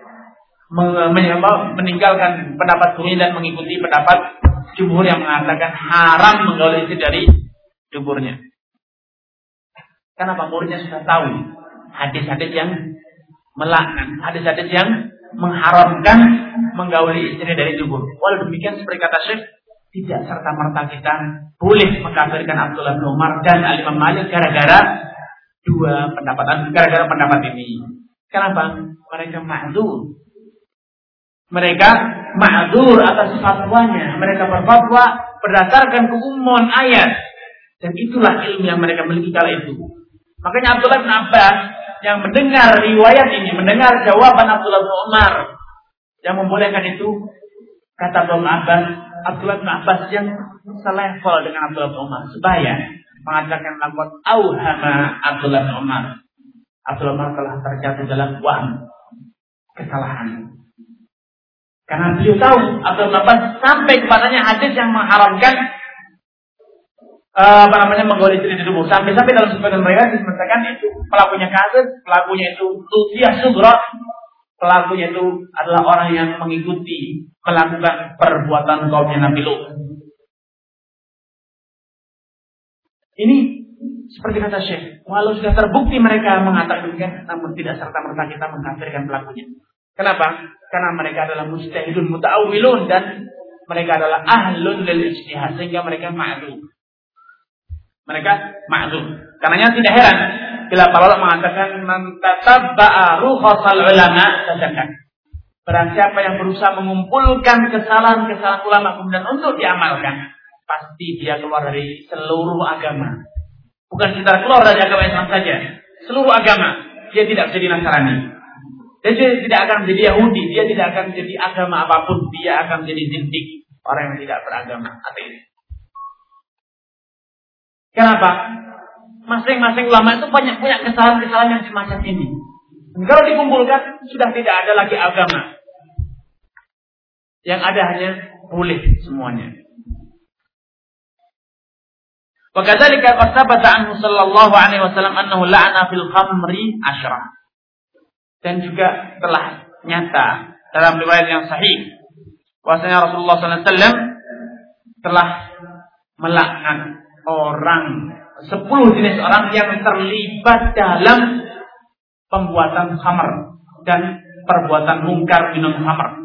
meninggalkan pendapat gurunya dan mengikuti pendapat jumhur yang mengatakan haram menggauli istri dari duburnya. Kenapa? Muridnya sudah tahu hadis-hadis yang melaknat, hadis-hadis yang mengharamkan menggauli istri dari dubur. Walau demikian, seperti kata Syekh, tidak serta-merta kita boleh mengkafirkan Abdullah bin Umar dan Al-Imam Malik gara-gara dua pendapat gara-gara pendapat ini. Kenapa? Mereka ma'dzur. Mereka ma'dzur atas fatwanya. Mereka berfatwa berdasarkan keumuman ayat. Dan itulah ilmu yang mereka miliki kala itu. Makanya Abdullah bin Abbas yang mendengar riwayat ini, mendengar jawaban Abdullah bin Umar yang membolehkan itu, kata Abdullah bin Abbas, Abdullah bin Abbas yang selevel dengan Abdullah bin Umar, sebaya mengatakan lakot auhama Abdullah bin Umar. Abdullah bin Umar telah terjatuh dalam waham, kesalahan. Karena beliau tahu Abdullah bin Abbas sampai kepadanya hadis yang mengharamkan Uh, apa namanya menggoleh istri di tubuh. Sampai-sampai dalam sebagian mereka disebutkan itu pelakunya kasus, pelakunya itu tusiah sugra, pelakunya itu adalah orang yang mengikuti melakukan perbuatan kaumnya Nabi Lut. Ini seperti kata Syekh, walau sudah terbukti mereka mengatakan demikian, namun tidak serta-merta kita mengkafirkan pelakunya. Kenapa? Karena mereka adalah mujtahidun muta'awwilun dan mereka adalah ahlun lil ijtihad, sehingga mereka ma'lum. Mereka ma'zum. Karenanya tidak heran bila para ulama mengatakan man tatabba'a rukhsal ulama tazakkar. Barang siapa yang berusaha mengumpulkan kesalahan-kesalahan ulama kemudian untuk diamalkan, pasti dia keluar dari seluruh agama. Bukan sekedar keluar dari agama Islam saja, seluruh agama. Dia tidak menjadi Nasrani. Dia tidak akan menjadi Yahudi, dia tidak akan menjadi agama apapun, dia akan menjadi zindik, orang yang tidak beragama, ateis. Kenapa? Masing-masing ulama itu banyak punya kesalahan-kesalahan yang semacam ini. Dan kalau dikumpulkan, sudah tidak ada lagi agama. Yang ada hanya boleh semuanya. Wa kadzalika qad thabata anhu sallallahu alaihi wasallam annahu la'ana fil khamri asyra. Dan juga telah nyata dalam riwayat yang sahih bahwasanya Rasulullah sallallahu alaihi wasallam telah melaknat orang, sepuluh jenis orang yang terlibat dalam pembuatan khamr dan perbuatan mungkar minum khamr.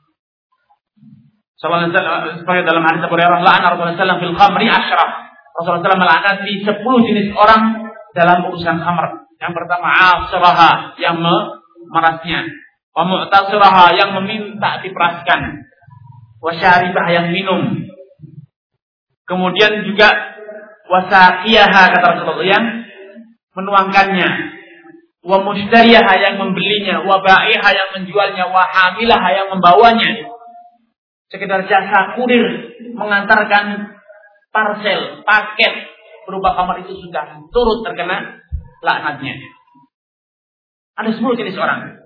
Sebagai dalam hadis Abu Hurairah, la'ana Rasulullah sallallahu alaihi wasallam fil khamri asyra. Rasulullah sallallahu alaihi wasallam melaknati sepuluh jenis orang dalam urusan khamr. Yang pertama, asraha, yang memerasnya, wa mu'tasiraha, yang meminta diperaskan, wa syaribah, yang minum. Kemudian juga wasaqiyaha, kata Rasulullah, yang menuangkannya, wa mushtariyaha, yang membelinya, wa ba'iha, yang menjualnya, wa hamilaha, yang membawanya. Sekedar jasa kurir mengantarkan parcel, paket berupa khamr itu sudah turut terkena laknatnya. Ada sepuluh jenis orang.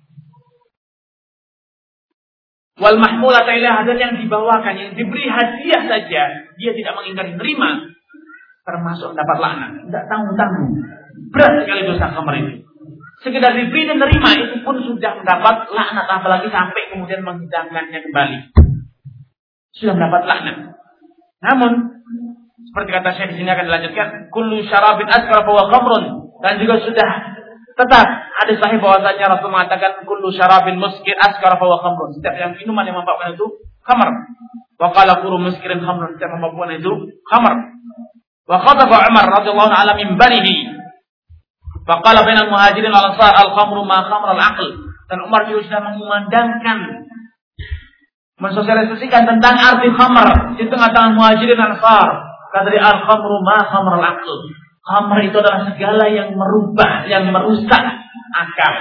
Wal mahmulata ilaiha, dan yang dibawakan, yang diberi hadiah saja, dia tidak mengingkari, terima, termasuk dapat laknat. Tidak tanggung-tanggung. Berat sekali dosa khamr itu. Sekedar diberi dan terima itu pun sudah mendapat laknat, apalagi sampai kemudian menghidangkannya kembali. Sudah mendapat laknat. Namun seperti kata saya di sini akan dilanjutkan, kullu syarabin askara fa huwa khamrun, dan juga sudah tetap hadis sahih bahwasanya Rasul mengatakan kullu syarabin muskir askara fa huwa khamrun. Setiap yang minuman yang memabukkan itu khamr. Wa qala kullu muskirin khamrun, setiap memabukkan itu khamr. Wa khataba Umar radhiyallahu anhu ala minbarihi. Wa qala bainal muhajirin wal ansar al-khamru ma khamra al-aql. Dan Umar juga sudah mengumandangkan, mensosialisasikan tentang arti khamr di tengah-tengah muhajirin dan ansar. Kata dia, al-khamru ma khamra al-aql. Khamr itu adalah segala yang merubah, yang merusak akal.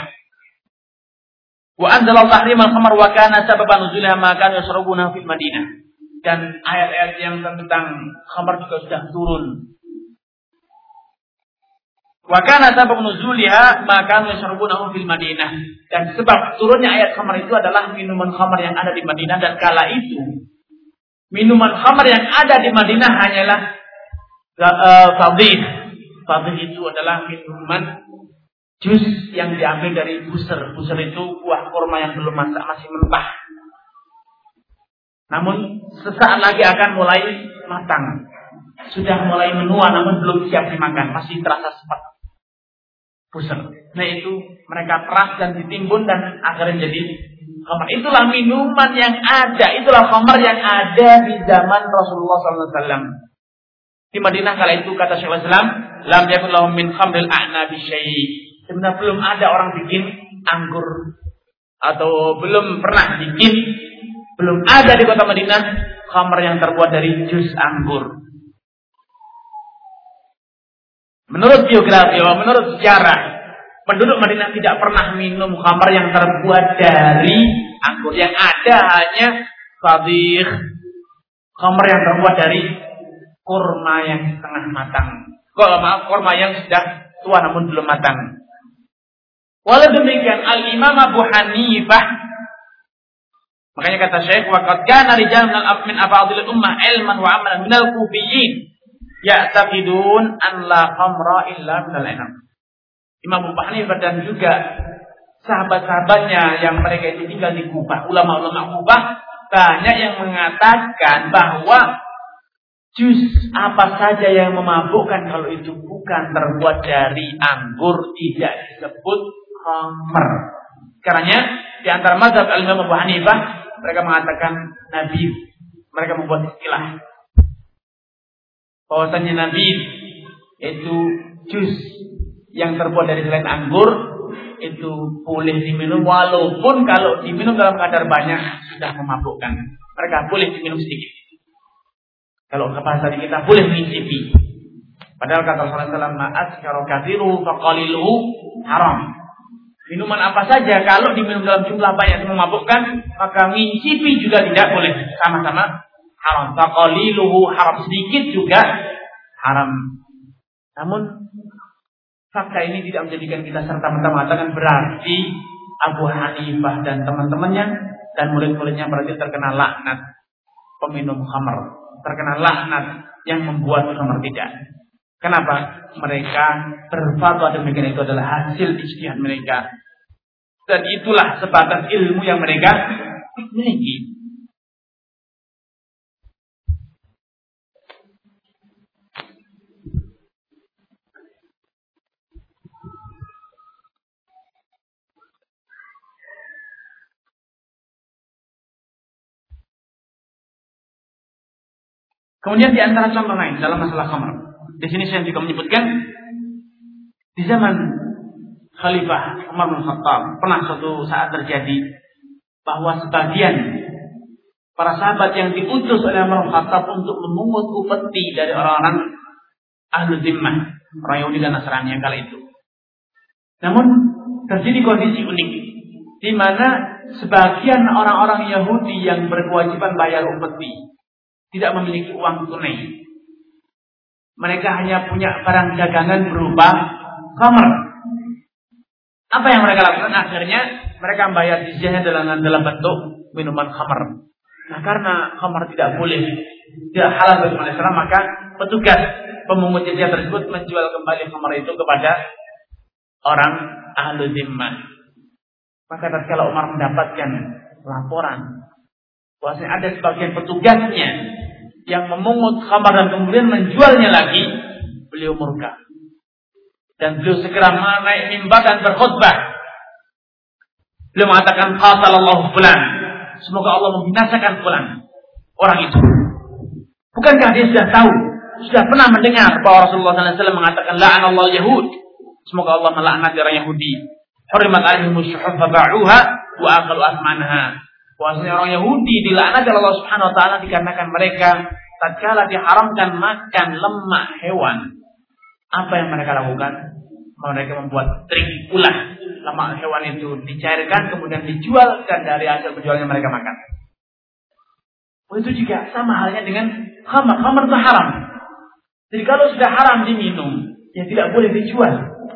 Wa anzala tahrim al-khamr wa kana sababan nuzuliha ma kanu yashrabuna fil Madinah. Dan ayat-ayat yang tentang khamr juga sudah turun. Wa kana sabab nuzuliha ma kanu yashrabuna fil Madinah. Dan sebab turunnya ayat khamr itu adalah minuman khamr yang ada di Madinah, dan kala itu minuman khamr yang ada di Madinah hanyalah uh, fadhih. Fadhih itu adalah minuman jus yang diambil dari busur. Busur itu buah kurma yang belum masak, masih mentah. Namun sesaat lagi akan mulai matang. Sudah mulai menua namun belum siap dimakan, masih terasa sepet busur. Nah itu mereka peras dan ditimbun dan akhirnya jadi khamr. Itulah minuman yang ada, itulah khamr yang ada di zaman Rasulullah sallallahu alaihi wasallam. Di Madinah kala itu kata Syaikhul Islam, lam yakun lahum min khamril a'nabi syai'. Sebenarnya belum ada orang bikin anggur atau belum pernah bikin, belum ada di kota Madinah khamr yang terbuat dari jus anggur. Menurut biografi, menurut sejarah, penduduk Madinah tidak pernah minum khamr yang terbuat dari anggur. Yang ada hanya fadhih, khamr yang terbuat dari kurma yang setengah matang. Kalau maaf, kurma yang sudah tua namun belum matang. Walau demikian, Al-Imam Abu Hanifah, makanya kata Syekh, waqad kana rijalun min afadhilil ummah ilman wa amalan minal kufiyyin ya'taqidun an la khamra illa minal inab. Imam Abu Hanifah dan juga sahabat-sahabatnya yang mereka itu tinggal di Kufah, ulama-ulama Kufah, banyak yang mengatakan bahwa jus apa saja yang memabukkan kalau itu bukan terbuat dari anggur tidak disebut khamr. Karena di antara mazhab Al-Imam Abu Hanifah mereka mengatakan nabi, mereka membuat istilah bahwasanya nabi itu jus yang terbuat dari selain anggur itu boleh diminum walaupun kalau diminum dalam kadar banyak sudah memabukkan. Mereka boleh diminum sedikit. Kalau bahasa kita boleh mencicipi. Padahal kata Rasulullah sallallahu alaihi wasallam, "Ma'askara katsiru faqaliluhu haram." Minuman apa saja kalau diminum dalam jumlah banyak itu memabukkan, maka mencicipi juga tidak boleh, sama-sama haram. Faqaliluhu haram, sedikit juga haram. Namun fakta ini tidak menjadikan kita serta-merta mengatakan berarti Abu Hanifah dan teman-temannya dan murid-muridnya berarti terkena laknat peminum khamr, terkena laknat yang membuat khamr. Tidak. Kenapa? Mereka berfatwa demikian, itu adalah hasil ijtihad mereka. Dan itulah sebatas ilmu yang mereka miliki. Kemudian di antara contoh lain dalam masalah khamr. Di sini saya juga menyebutkan di zaman Khalifah Umar bin Khattab pernah suatu saat terjadi bahwa sebagian para sahabat yang diutus oleh Umar bin Khattab untuk memungut upeti dari orang-orang ahlu zimmah, orang Yahudi dan Nasrani yang kala itu. Namun terjadi kondisi unik di mana sebagian orang-orang Yahudi yang berkewajiban bayar upeti tidak memiliki uang tunai. Mereka hanya punya barang dagangan berupa khamr. Apa yang mereka lakukan? Akhirnya mereka membayar jizyahnya dalam dalam bentuk minuman khamr. Nah, karena khamr tidak boleh, tidak halal bagi umat Islam, maka petugas pemungut jizyah tersebut menjual kembali khamr itu kepada orang ahlu zimmah. Maka tatkala Umar mendapatkan laporan bahwasanya ada sebagian petugasnya yang memungut khamr dan kemudian menjualnya lagi, beliau murka. Dan beliau segera naik mimbar dan berkhutbah. Beliau mengatakan, "Qatalallahu fulan." Semoga Allah membinasakan fulan, orang itu. Bukankah dia sudah tahu, sudah pernah mendengar bahwa Rasulullah sallallahu alaihi wasallam mengatakan, "La'anallahu Yahud." Semoga Allah melaknat orang Yahudi. "Hurimat alaihimus syuhuf faba'uha wa akalu asmanha." Bahwasanya orang Yahudi dilaknat oleh Allah Subhanahu wa taala dikarenakan mereka tatkala diharamkan makan lemak hewan. Apa yang mereka lakukan? Mereka membuat trik ulah. Lemak hewan itu dicairkan kemudian dijual dan dari hasil penjualannya mereka makan. Oh, itu juga sama halnya dengan khamr. Khamr itu haram. Jadi kalau sudah haram diminum, ya tidak boleh dijual.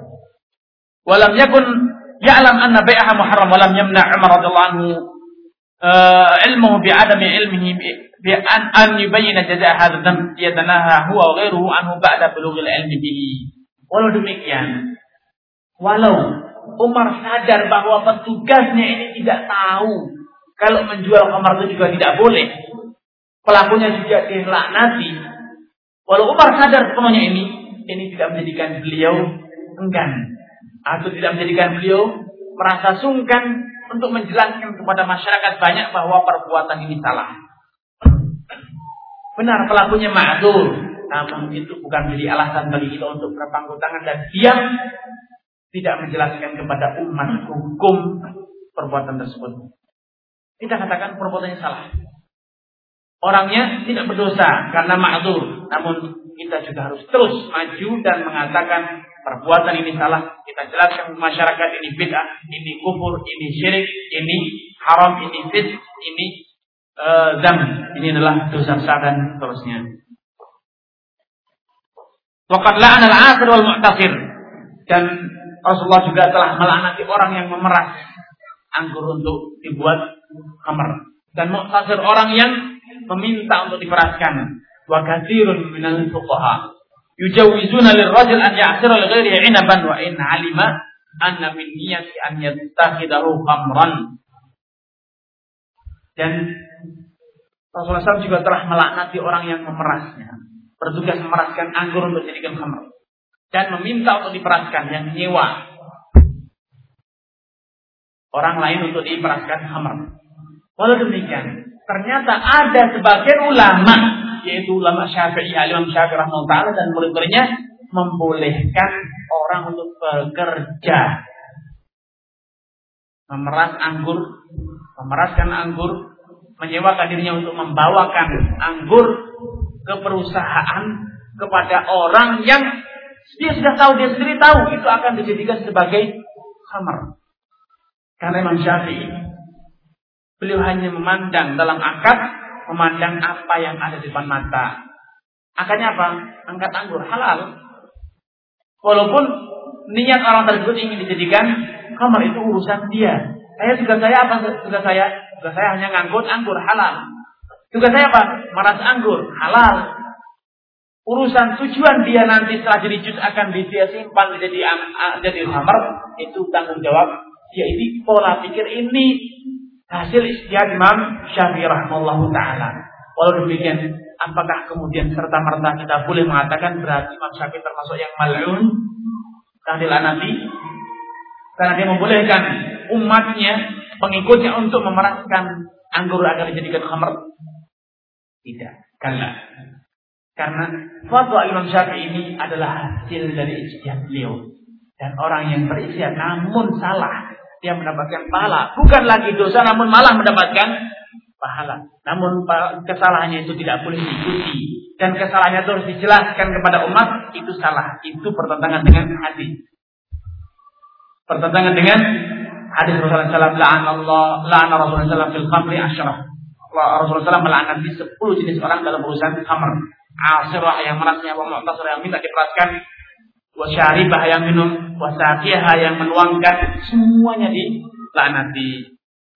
Walam yakun ya'lam anna bai'aha muharram walam yamna' Umar radhiyallahu anhu Uh, ilmuhu bi'adami ilmihi bi'an an yubayyina jazaa hadha dzam yatanaha huwa wa ghairuhu anhu ba'da bulughil ilmi bihi. Walau demikian, walau Umar sadar bahwa petugasnya ini tidak tahu kalau menjual khamr itu juga tidak boleh, pelakunya juga dilaknati. Walau Umar sadar sepenuhnya ini, ini tidak menjadikan beliau enggan atau tidak menjadikan beliau merasa sungkan untuk menjelaskan kepada masyarakat banyak bahwa perbuatan ini salah. Benar, pelakunya ma'dzur, namun itu bukan menjadi alasan bagi kita untuk berpangku tangan dan diam, tidak menjelaskan kepada umat hukum perbuatan tersebut. Kita katakan perbuatannya salah. Orangnya tidak berdosa karena ma'dzur, namun kita juga harus terus maju dan mengatakan perbuatan ini salah. Kita jelaskan masyarakat ini bid'ah, ini kufur, ini syirik, ini haram, ini fitnah, ini uh, zam, ini adalah dosa besar dan seterusnya. Waqad la'ana al-'asir wal mu'tasir, dan Rasulullah juga telah melaknati orang yang memeras anggur untuk dibuat khamr, dan mu'tasir orang yang meminta untuk diperaskan. Wa katsirun minal fuqaha yujawizuna lirrajul an ya'sira li ghairihi 'inaban wa in 'alima anna min niyyati an yattakhidahu khamran. Dan Rasulullah shallallahu alaihi wasallam juga telah melaknati orang yang memerasnya, bertugas memeraskan anggur untuk dijadikan khamr, dan meminta untuk diperaskan, yang nyewa orang lain untuk diperaskan khamr. Walau demikian, ternyata ada sebagian ulama, yaitu ulama Syafi'i, Imam Syafi'i rahimahullah dan murid-muridnya, membolehkan orang untuk bekerja, memeras anggur, memeraskan anggur, menyewakan dirinya untuk membawakan anggur ke perusahaan kepada orang yang dia sudah tahu, dia sendiri tahu itu akan dijadikan sebagai khamr. Karena Imam Syafi'i, beliau hanya memandang dalam akad, memandang apa yang ada di depan mata. Akadnya apa? Angkat anggur halal. Walaupun niat orang tersebut ingin dijadikan khamr, itu urusan dia. Saya tugas saya apa? Tugas saya, tugas saya hanya ngangkut anggur halal. Tugas saya apa? Meras anggur halal. Urusan tujuan dia nanti setelah jadi jus akan dia simpan jadi jadi khamr, itu tanggung jawab dia. Ini pola pikir ini hasil ijtihad Imam Syafi'i rahimahullahu taala. Walau demikian, apakah kemudian serta-merta kita boleh mengatakan berarti Imam Syafi'i termasuk yang mal'un, yang dilaknati karena dia membolehkan umatnya, pengikutnya untuk memeraskan anggur agar dijadikan khamr? Tidak, karena karena fatwa Imam Syafi'i ini adalah hasil dari ijtihad beliau, dan orang yang berijtihad namun salah, dia mendapatkan pahala, bukan lagi dosa, namun malah mendapatkan pahala. Namun kesalahannya itu tidak boleh diikuti, dan kesalahannya itu harus dijelaskan kepada umat. Itu salah, itu bertentangan dengan hadis, bertentangan dengan hadis Rasulullah sallallahu alaihi wasallam. La'ana Rasulullah sallallahu alaihi wasallam fil khamri asyrah. Rasulullah sallallahu alaihi wasallam melaknati sepuluh jenis orang dalam urusan khamr. Asyrah yang merasnya, wa mu'tasir yang minta diperaskan, wa syaribah yang minum, wa saqiyah yang menuangkan, semuanya dilaknati.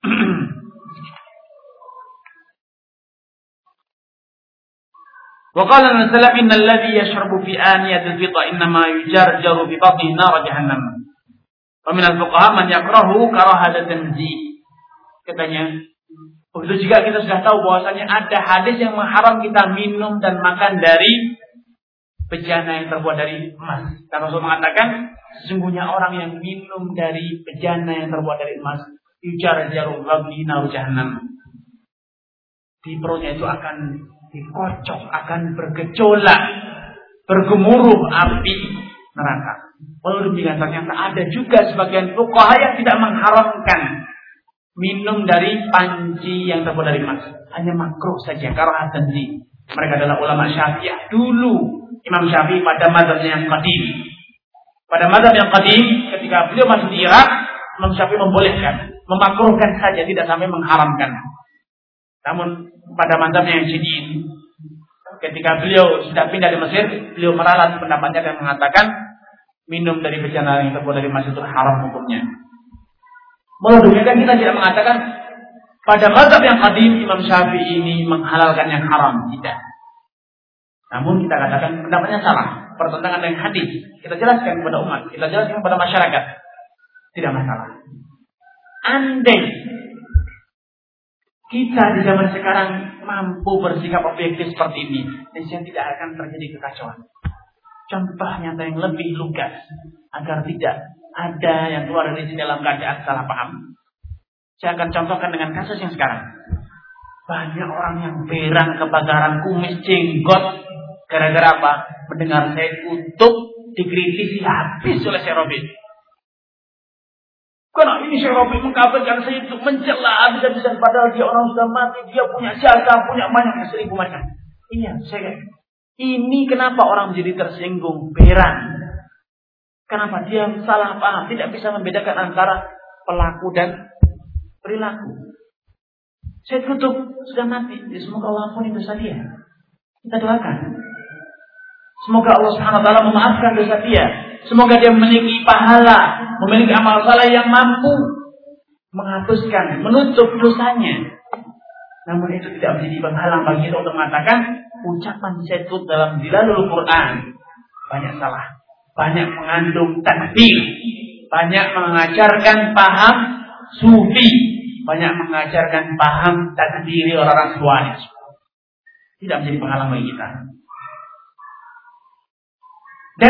Wa qala an-salaf innal ladzi yashrabu fi aniyatil fidda innama yujarjaru bi batni nar jahannam. Wa min al-fuqaha man yakrahu karahatan tanzih. Katanya, begitu juga kita sudah tahu bahwasanya ada hadis yang mengharam kita minum dan makan dari bejana yang terbuat dari emas. Dan Rasul mengatakan, sesungguhnya orang yang minum dari bejana yang terbuat dari emas, yujarjaru bi nar jahannam, di perutnya itu akan dikocok, akan bergejolak, bergemuruh api neraka. Walau demikian, ternyata ada juga sebagian fuqaha yang tidak mengharamkan minum dari panci yang terbuat dari emas, hanya makruh saja, karahatan tanzih. Mereka adalah ulama Syafi'iyah dulu. Imam Syafi'i pada mazhab yang qadim, pada mazhab yang qadim, ketika beliau masih di Irak, Imam Syafi'i membolehkan, memakruhkan saja, tidak sampai mengharamkan. Namun pada mazhabnya yang jadid, ketika beliau sudah pindah di Mesir, beliau meralat pendapatnya dan mengatakan minum dari bejana yang terbuat dari emas itu haram hukumnya. Menurut kita tidak mengatakan pada mazhab yang qadim Imam Syafi'i ini menghalalkan yang haram, tidak. Namun kita katakan pendapatnya salah, bertentangan dengan hadis. Kita jelaskan kepada umat, kita jelaskan kepada masyarakat, tidak masalah. Andai kita di zaman sekarang mampu bersikap objektif seperti ini, niscaya tidak akan terjadi kekacauan. Contoh nyata yang lebih lugas agar tidak ada yang keluar dari sini dalam keadaan salah paham. Saya akan contohkan dengan kasus yang sekarang. Banyak orang yang berang, kebakaran, kumis, jenggot, Gara-gara apa? Mendengar Said Qutb dikritisi habis oleh Syekh Rabi'. Karena ini Syekh Rabi' mengkafirkan Said Qutb, mencela habis-habisan, padahal dia orang sudah mati, dia punya jasa, punya banyak seribu macam. Iya, saya ini kenapa orang menjadi tersinggung, beran? Kenapa dia salah paham, tidak bisa membedakan antara pelaku dan perilaku. Said Qutb sudah mati, semoga Allah ampuni dosa dia. Kita doakan. Semoga Allah Subhanahu wa taala memaafkan dosa dia. Semoga dia memiliki pahala, memiliki amal saleh yang mampu menghapuskan, menutup dosanya. Namun itu tidak menjadi penghalang bagi kita untuk mengatakan ucapan Said Qutb dalam Zilalul Quran banyak salah, banyak mengandung takbir, banyak mengajarkan paham sufi, banyak mengajarkan paham takdiri orang-orang khawarij. Tidak menjadi penghalang bagi kita. Dan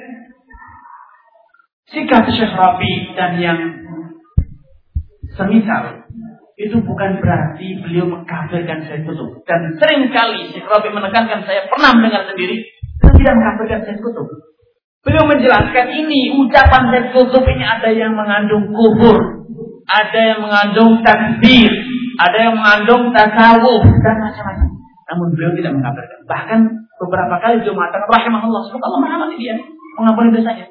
sikap Syekh Rabi' dan yang semisal itu bukan berarti beliau mengkafirkan Said Qutb. Dan seringkali Syekh Rabi' menekankan, saya pernah mendengar sendiri, beliau tidak mengkafirkan Said Qutb. Beliau menjelaskan ini ucapan Said Qutb ini ada yang mengandung kufur, ada yang mengandung takbir, ada yang mengandung tasawuf dan macam-macam. Namun beliau tidak mengkafirkan. Bahkan beberapa kali beliau mengatakan rahimahullah, semoga Allah merahmati dia, mengampuni dosanya.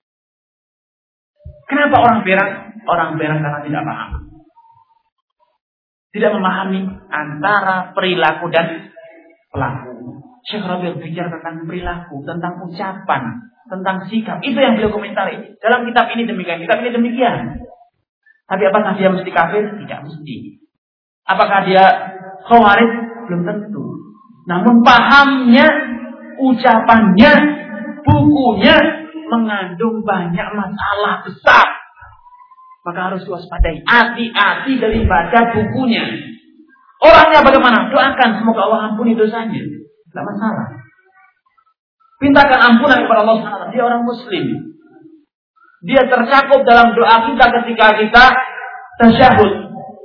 Kenapa orang berang? Orang berang karena tidak paham. Tidak memahami antara perilaku dan pelaku. Syekh Rabi' berbicara tentang perilaku, tentang ucapan, tentang sikap. Itu yang beliau komentari. Dalam kitab ini demikian, kitab ini demikian. Tapi apakah dia mesti kafir? Tidak mesti. Apakah dia khawarij? Belum tentu. Namun pahamnya, ucapannya, bukunya mengandung banyak masalah besar. Maka harus waspadai. Hati-hati dari baca bukunya. Orangnya bagaimana? Doakan semoga Allah ampuni dosanya. Tidak masalah. Pintakan ampunan kepada Allah subhanahu wa taala. Dia orang muslim. Dia tercakup dalam doa kita ketika kita tasyahud.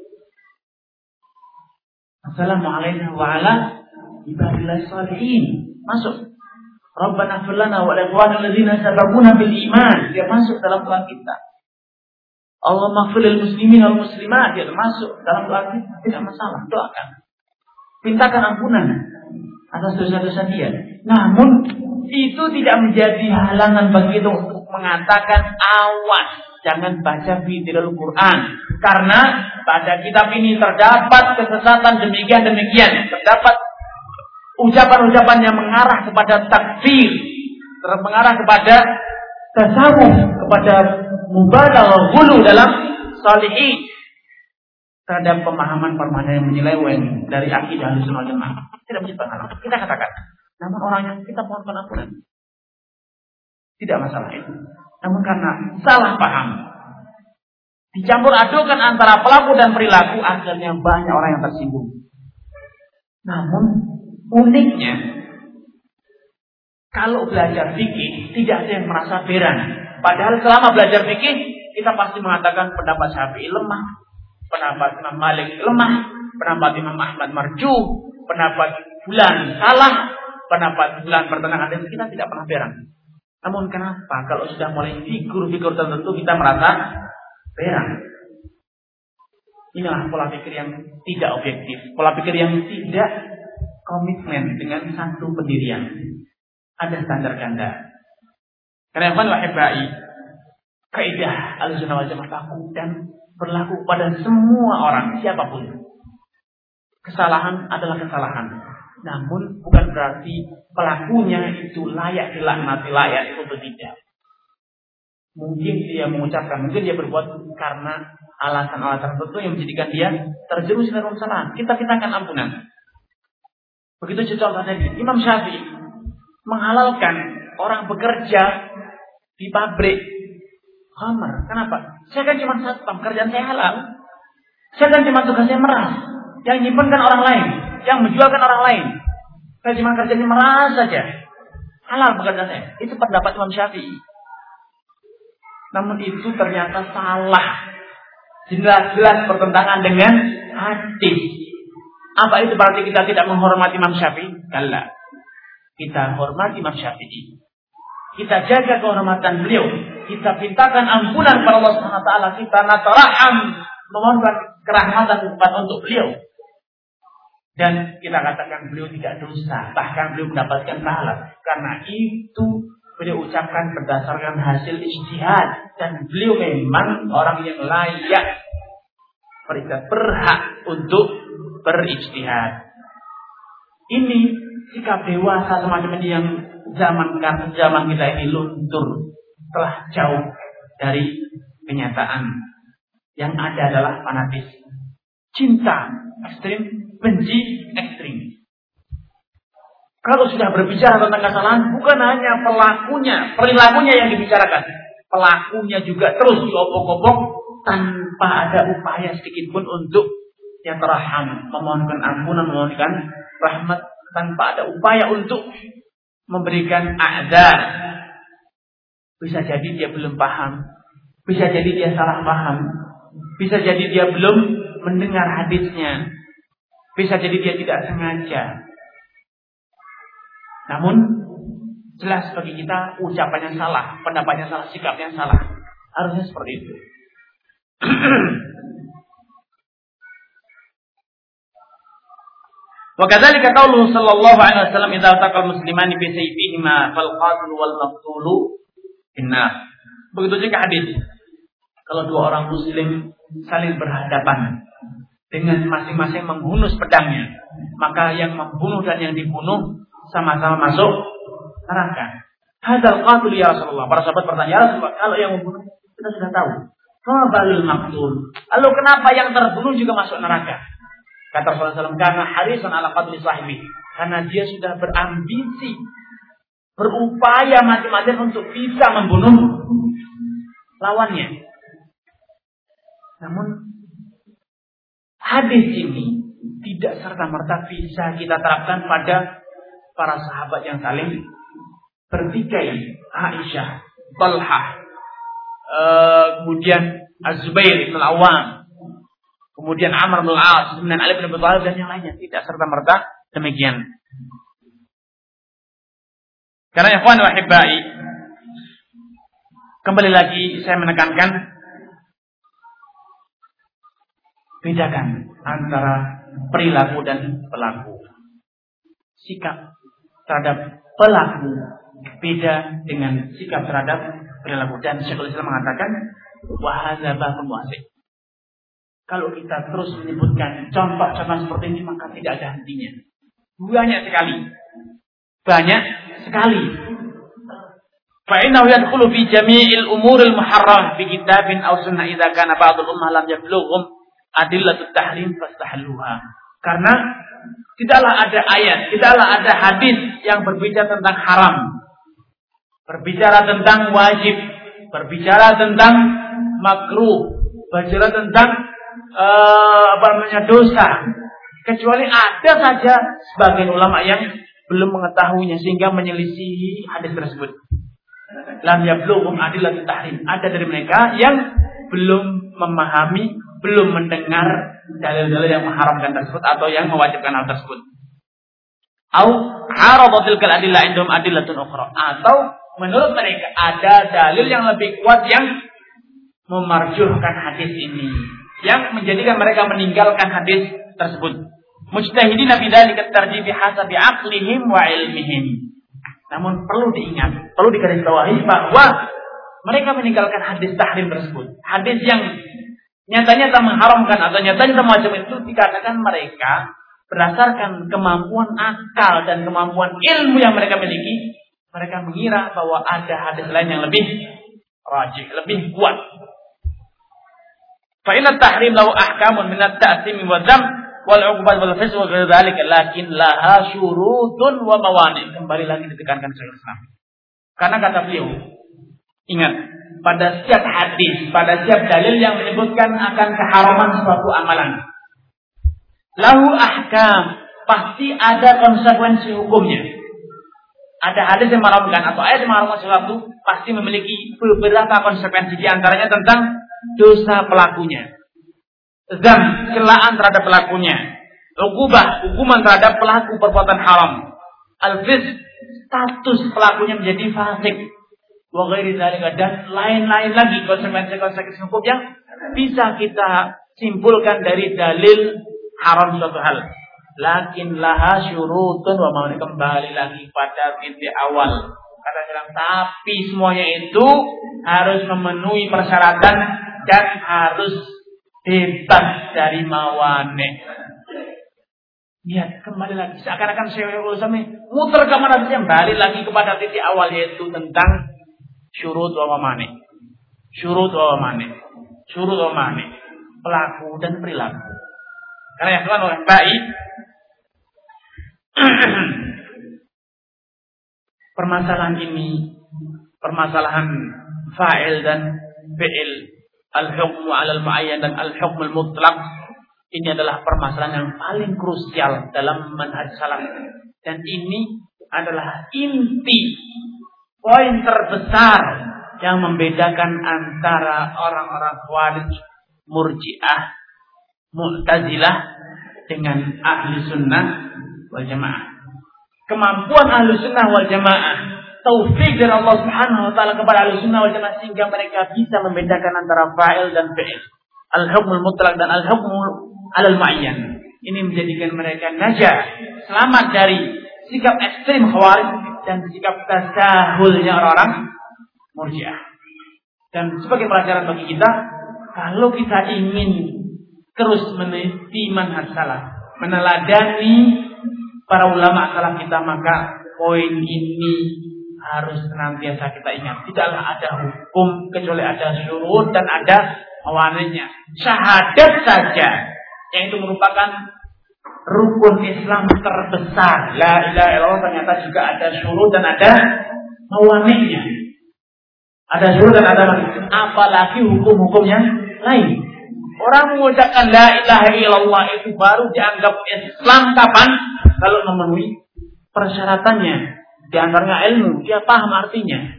Assalamualaikum wa ala ibadillah shalihin. Masuk. Rabbana ighfir lana wa li ikhwanina alladziina sabaquna bil iman. Dia masuk dalam doa kita. Allah maghfir lil muslimin wal muslimat. Dia masuk dalam doa kita. Tidak masalah. Doakan. Pintakan ampunan atas dosa-dosa dia. Namun itu tidak menjadi halangan bagi kita untuk mengatakan awas, jangan baca Bidilul Quran, karena pada kitab ini terdapat kesesatan demikian-demikian, terdapat ucapan-ucapan yang mengarah kepada takfir, mengarah kepada tasawuf, kepada mubalaghah, ghulu dalam shalihin, terhadap pemahaman-pemahaman yang menyeleweng dari akidah Ahlussunnah wal Jamaah. Tidak menjadi penghalang. Kita katakan, namun orangnya kita mohon ampunan. Tidak masalah itu. Namun karena salah paham, dicampur adukan antara pelaku dan perilaku, akhirnya banyak orang yang tersinggung. Namun uniknya, kalau belajar fikih tidak ada yang merasa beran. Padahal selama belajar fikih kita pasti mengatakan pendapat Syafi'i lemah, pendapat Imam Malik lemah, pendapat Imam Ahmad marjuh, pendapat Fulan salah, pendapat Fulan bertentangan dengan kita, tidak pernah beran. Namun kenapa kalau sudah mulai figur-figur tertentu kita merasa beran? Inilah pola pikir yang tidak objektif, pola pikir yang tidak komitmen dengan satu pendirian. Ada standar ganda. Karena wahibai, kaidah Ahlussunnah wal Jamaah baku dan berlaku pada semua orang, siapapun. Kesalahan adalah kesalahan. Namun bukan berarti pelakunya itu layak dilaknati, layak untuk tidak. Mungkin dia mengucapkan, mungkin dia berbuat karena alasan-alasan tertentu yang menjadikan dia terjerumus dalam kesalahan. Kita mintakan ampunan. Begitu contoh tadi, Imam Syafi'i menghalalkan orang bekerja di pabrik khamar. Kenapa? Saya kan cuma satpam, kerjaan saya halal. Saya kan cuma tugasnya meras. Yang nyimpen kan orang lain, yang menjualkan orang lain. Saya cuma kerjanya meras saja. Halal pekerjaan saya. Itu pendapat Imam Syafi'i. Namun itu ternyata salah. Jelas-jelas bertentangan dengan hadis. Apa itu berarti kita tidak menghormati Imam Syafi'i? Kalla. kita hormati Imam Syafi'i. Kita jaga kehormatan beliau. Kita mintakan ampunan kepada Allah Subhanahu wa taala. Kita nataraham, memohonkan kerahmatan untuk beliau. Dan kita katakan beliau tidak dosa, bahkan beliau mendapatkan pahala. Karena itu beliau ucapkan berdasarkan hasil ijtihad, dan beliau memang orang yang layak, mereka berhak untuk berijtihad. Ini sikap dewasa semacam ini yang zaman zaman kita ini luntur, telah jauh dari kenyataan. Yang ada adalah fanatis, cinta ekstrim, benci ekstrim. Kalau sudah berbicara tentang kesalahan, bukan hanya pelakunya, perilakunya yang dibicarakan, pelakunya juga terus diobok-obok tanpa ada upaya sedikit pun untuk yang teraham, memohonkan ampunan, memohonkan rahmat, tanpa ada upaya untuk memberikan a'dzar. Bisa jadi dia belum paham, bisa jadi dia salah paham, bisa jadi dia belum mendengar hadisnya, bisa jadi dia tidak sengaja. Namun jelas bagi kita ucapannya salah, pendapatnya salah, sikapnya salah. Harusnya seperti itu. Wa kadzalika qauluhu sallallahu alaihi wasallam idza taqal muslimani bi sayfihima fal qatil wal maqtulu finnar. Begitu juga hadis. Kalau dua orang muslim saling berhadapan dengan masing-masing menghunus pedangnya, maka yang membunuh dan yang dibunuh sama-sama masuk neraka. Hadzal qatil ya Rasulullah. Para sahabat bertanya, ya Rasulullah, kalau yang membunuh kita sudah tahu. Fa balil maqtul. Lalu kenapa yang terbunuh juga masuk neraka? Kata Rasulullah shallallahu alaihi wasallam, karena harisan ala qatli sahibi, karena dia sudah berambisi, berupaya mati-matian untuk bisa membunuh lawannya. Namun hadis ini tidak serta-merta bisa kita terapkan pada para sahabat yang saling bertikai. Aisyah, Talhah, uh, kemudian Az-Zubair bin Al-Awwam, kemudian Amr bin Al-As, kemudian Ali bin Abi Thalib dan yang lainnya. Tidak serta-merta demikian. Karena ya ikhwan wa hibbai, kembali lagi saya menekankan, bedakan antara perilaku dan pelaku. Sikap terhadap pelaku beda dengan sikap terhadap perilaku. Dan Syekhul Islam mengatakan, wa hadza babun wasi'. Kalau kita terus menyebutkan contoh-contoh seperti ini, maka tidak ada hentinya. Banyak sekali. Banyak sekali. Fa'innahu yadkhulu fi jami'il umuril muharram bi kitabin aw sunnah idza kana ba'dul ummah lam yablughum adillatut tahrim fastahluha. Karena tidaklah ada ayat, tidaklah ada hadis yang berbicara tentang haram, berbicara tentang wajib, berbicara tentang makruh, berbicara tentang Uh, apa namanya dosa, kecuali ada saja sebagian ulama yang belum mengetahuinya sehingga menyelisihi hadis tersebut. Lam yablughum adillatut tahrim. Ada dari mereka yang belum memahami, belum mendengar dalil-dalil yang mengharamkan tersebut atau yang mewajibkan hal tersebut. Au aradatil kal adillah indum adillatun ukhra, atau menurut mereka ada dalil yang lebih kuat yang memarjuhkan hadis ini, yang menjadikan mereka meninggalkan hadis tersebut. Mujtahidina fi dzalika tarjih bihasabi aqlihim wa ilmihim. Namun perlu diingat, perlu digarisbawahi bahwa mereka meninggalkan hadis tahrim tersebut. Hadis yang nyata-nyata mengharamkan atau nyata-nyata macam itu, dikatakan mereka berdasarkan kemampuan akal dan kemampuan ilmu yang mereka miliki, mereka mengira bahwa ada hadis lain yang lebih rajih, lebih kuat. Fa inna tahrim lahu ahkamun min at-ta'sim wa dzam wal 'uqubat wal fisq wa ghairu dzalika, lakin laha syurutun wa mawani'. Kembali lagi ditekankan Syaikhul Islam. Karena kata beliau, ingat, pada setiap hadis, pada setiap dalil yang menyebutkan akan keharaman suatu amalan, lahu ahkam, pasti ada konsekuensi hukumnya. Ada hadis yang mengharamkan atau ayat yang mengharamkan sesuatu, pasti memiliki beberapa konsekuensi, di antaranya tentang dosa pelakunya, zam, celaan terhadap pelakunya, uqubah, hukuman terhadap pelaku perbuatan haram, al-fisq, status pelakunya menjadi fasik. Wa ghairi dzalika, dan lain-lain lagi konsekuensi-konsekuensi hukum yang bisa kita simpulkan dari dalil haram suatu hal. Lakin laha syurutun wa ma'ani, kembali lagi pada titik awal. Kata bilang, tapi semuanya itu harus memenuhi persyaratan dan harus bebas dari mawani. Lihat, kembali lagi. Seakan-akan Syekhul Islam muter kemana saja, kembali lagi kepada titik awal, yaitu tentang syurut wa ma'ani. Syurut wa ma'ani. Syurut wa ma'ani. Pelaku dan perilaku. Karena yang tuan orang baik, permasalahan ini, permasalahan fa'il dan fi'il, al-hukmu 'alal mu'ayyan dan al-hukmul mutlaq, ini adalah permasalahan yang paling krusial dalam manhaj salaf. Dan ini adalah inti, poin terbesar yang membedakan antara orang-orang Khawarij, Murji'ah, Mu'tazilah dengan ahli sunnah wal jamaah. Kemampuan ahli sunnah wal jamaah, taufik dari Allah Subhanahu wa taala kepada ahli sunnah wal jamaah, sehingga mereka bisa membedakan antara fa'il dan fi'il, al-hukmul mutlaq dan al-hukmul 'alal mu'ayyan. Ini menjadikan mereka najah, selamat dari sikap ekstrem Khawarij dan sikap tasahulnya orang-orang Murji'ah. Dan sebagai pelajaran bagi kita, kalau kita ingin terus meneliti manhaj salaf, meneladani para ulama salaf kita, maka poin ini harus senantiasa kita ingat. Tidaklah ada hukum kecuali ada syurut dan ada mawani'nya. Syahadat saja, yang itu merupakan rukun Islam terbesar, la ilaha illallah, ternyata juga ada syurut dan ada mawani'nya. Ada syurut dan ada mawani'nya. Apalagi hukum-hukum yang lain. Orang mengucapkan la ilaha illallah itu baru dianggap Islam kapan? Kalau memenuhi persyaratannya. Di antaranya ilmu, dia paham artinya.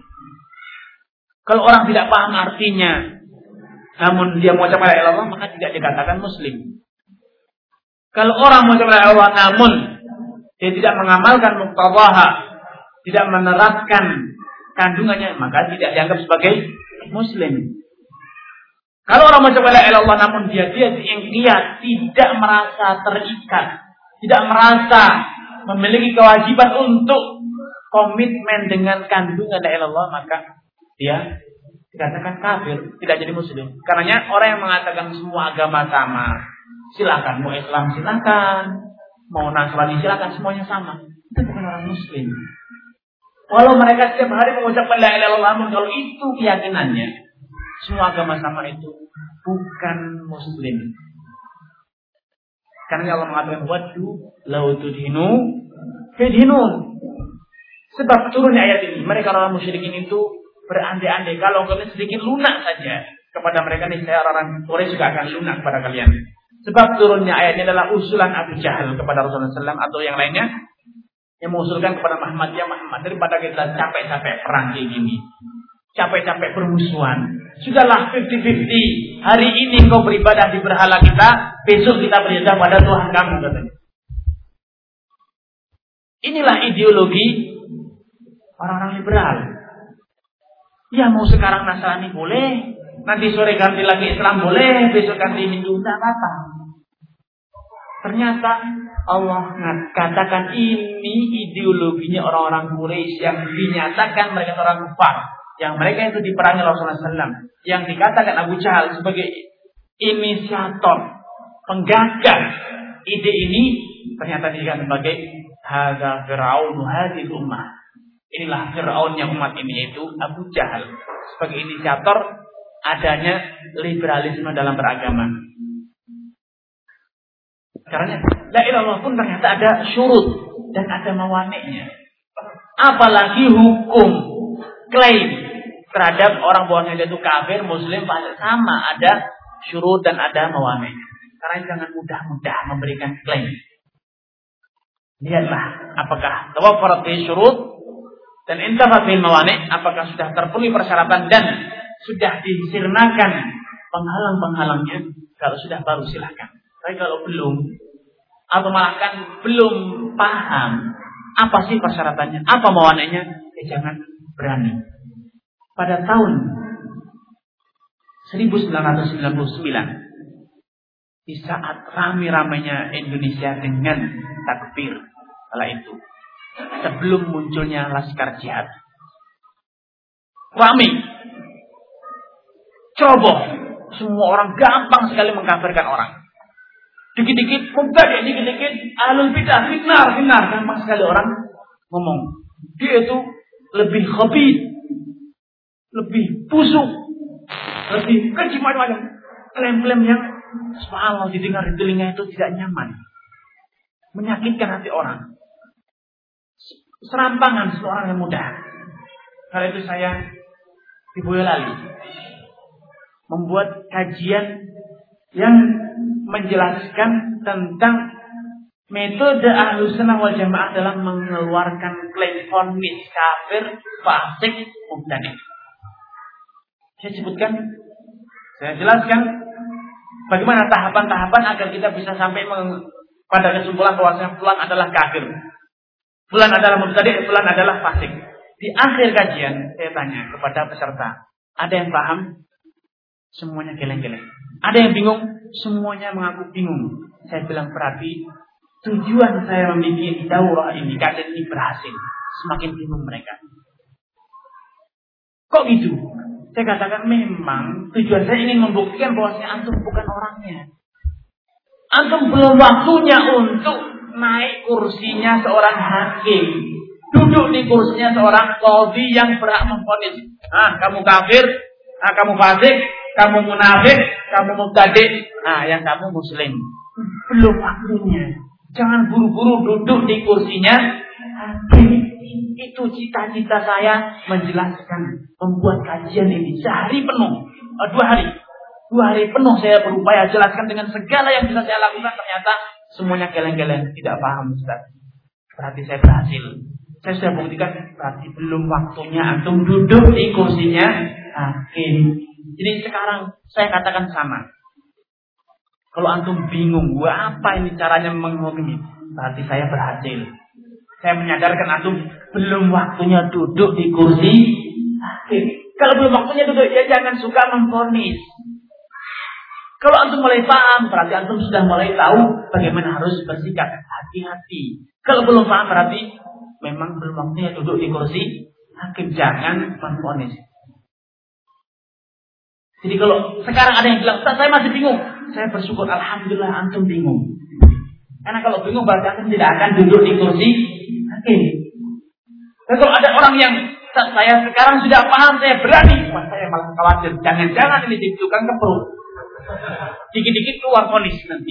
Kalau orang tidak paham artinya, namun dia mengucapkan la ilaha illallah, maka tidak dikatakan muslim. Kalau orang mengucapkan la ilaha illallah namun dia tidak mengamalkan muqtadhaha, tidak menerapkan kandungannya, maka tidak dianggap sebagai muslim. Kalau orang mengucapkan la ilaha illallah namun dia dia diingkiat, tidak merasa terikat, tidak merasa memiliki kewajiban untuk komitmen dengan kandungan la ilaha illallah, maka dia dikatakan kafir, tidak jadi muslim. Karenanya orang yang mengatakan semua agama sama, silakan, mau Islam silakan, mau Nasrani silakan, semuanya sama, itu bukan orang muslim. Walau mereka setiap hari mengucapkan la ilaha illallah, namun kalau itu keyakinannya semua agama sama, itu bukan muslim. Karena Allah mengatakan waddu law tudhinu fidhinun. Sebab turunnya ayat ini, mereka orang musyrikin itu berandai-andai kalau kalian sedikit lunak saja kepada mereka, niscaya orang Quraisy juga akan lunak kepada kalian. Sebab turunnya ayat ini adalah usulan Abu Jahal kepada Rasulullah shallallahu alaihi wasallam atau yang lainnya yang mengusulkan kepada Muhammad, ya Muhammad, daripada kita capek-capek perang kayak gini, capek-capek bermusuhan, sudahlah fifty fifty. Hari ini kau beribadah di berhala kita, besok kita beribadah pada Tuhan kamu, katanya. Inilah ideologi orang-orang liberal. Ya mau sekarang Nasrani boleh, nanti sore ganti lagi Islam boleh, besok ganti Hindu, tidak apa-apa. Ternyata Allah katakan ini ideologinya orang-orang Quraisy yang dinyatakan mereka orang kafir, yang mereka itu diperangi Rasulullah shallallahu alaihi wasallam, yang dikatakan Abu Jahal sebagai inisiator, penggagas ide ini, ternyata dikatakan sebagai hadza fir'aun hadhil ummah. Inilah Fir'aunnya umat ini, yaitu Abu Jahal, sebagai inisiator adanya liberalisme dalam beragama. Karena la ilaha illallah pun ternyata ada syurut dan ada mawani'nya. Apalagi hukum klaim terhadap orang bahwasanya dia itu kafir, muslim, fasik, sama ada syurut dan ada mawani'. Karena jangan mudah-mudah memberikan klaim. Lihatlah apakah tawaffarat fi syurut dan intafat bil mawani', apakah sudah terpenuhi persyaratan dan sudah disirnakan penghalang-penghalangnya. Kalau sudah baru silakan. Tapi kalau belum, atau malah kan belum paham Apa sih persyaratannya? Apa mawananya? Ya jangan berani. Pada tahun seribu sembilan ratus sembilan puluh sembilan, di saat ramai-ramainya Indonesia dengan takbir kala itu, sebelum munculnya Laskar Jihad, ramai, ceroboh, semua orang gampang sekali mengkafirkan orang. Dikit-dikit mubtadi', dikit-dikit ahlul bidah, fitnar, fitnar, gampang sekali orang ngomong. Dia itu lebih khabith, lebih busuk, lebih keji, macam-macam. Klaim-klaim yang subhanallah didengar di telinga itu tidak nyaman, menyakitkan hati orang. Serampangan seorang yang muda. Kala itu saya di Boyolali membuat kajian yang menjelaskan tentang metode Ahlussunnah wal Jamaah dalam mengeluarkan klaim vonis kafir, fasik, mubtadi'. Saya sebutkan, saya jelaskan bagaimana tahapan-tahapan agar kita bisa sampai meng, pada kesimpulan bahwasanya fulan adalah kafir, fulan adalah mubtadi', fulan adalah fasik. Di akhir kajian saya tanya kepada peserta, ada yang paham? Semuanya geleng-geleng. Ada yang bingung? Semuanya mengaku bingung. Saya bilang, berarti tujuan saya membuat daurah ini, kajian ini berhasil. Semakin bingung mereka. Kok gitu? Saya katakan memang tujuan saya ingin membuktikan bahwasanya antum bukan orangnya. Antum belum waktunya untuk naik kursinya seorang hakim, duduk di kursinya seorang qadhi yang berhak memvonis. Ah, kamu kafir, ah, kamu fasik, kamu munafik, kamu mubtadi', ah, yang kamu muslim. Belum waktunya. Jangan buru-buru duduk di kursinya hakim. Itu cita-cita saya menjelaskan, membuat kajian ini sehari penuh, oh, dua hari, dua hari penuh saya berupaya jelaskan dengan segala yang bisa saya lakukan. Ternyata semuanya geleng-geleng, tidak paham, Ustaz. Berarti saya berhasil. Saya sudah buktikan, berarti belum waktunya antum duduk di kursinya hakim. Jadi sekarang saya katakan sama. Kalau antum bingung, gua apa ini caranya menghukumi, berarti saya berhasil. Saya menyadarkan antum belum waktunya duduk di kursi hakim. Kalau belum waktunya duduk, ya jangan suka memvonis. Kalau antum mulai paham, berarti antum sudah mulai tahu bagaimana harus bersikap. Hati-hati. Kalau belum paham, berarti memang belum waktunya duduk di kursi hakim. Jangan memvonis. Jadi kalau sekarang ada yang bilang, saya masih bingung, saya bersyukur, alhamdulillah antum bingung. Karena kalau bingung berarti antum tidak akan duduk di kursi hakim. Dan kalau ada orang yang saya sekarang sudah paham, saya berani, wah saya malah khawatir, jangan-jangan ini jadi tukang keperut, dikit-dikit keluar vonis nanti.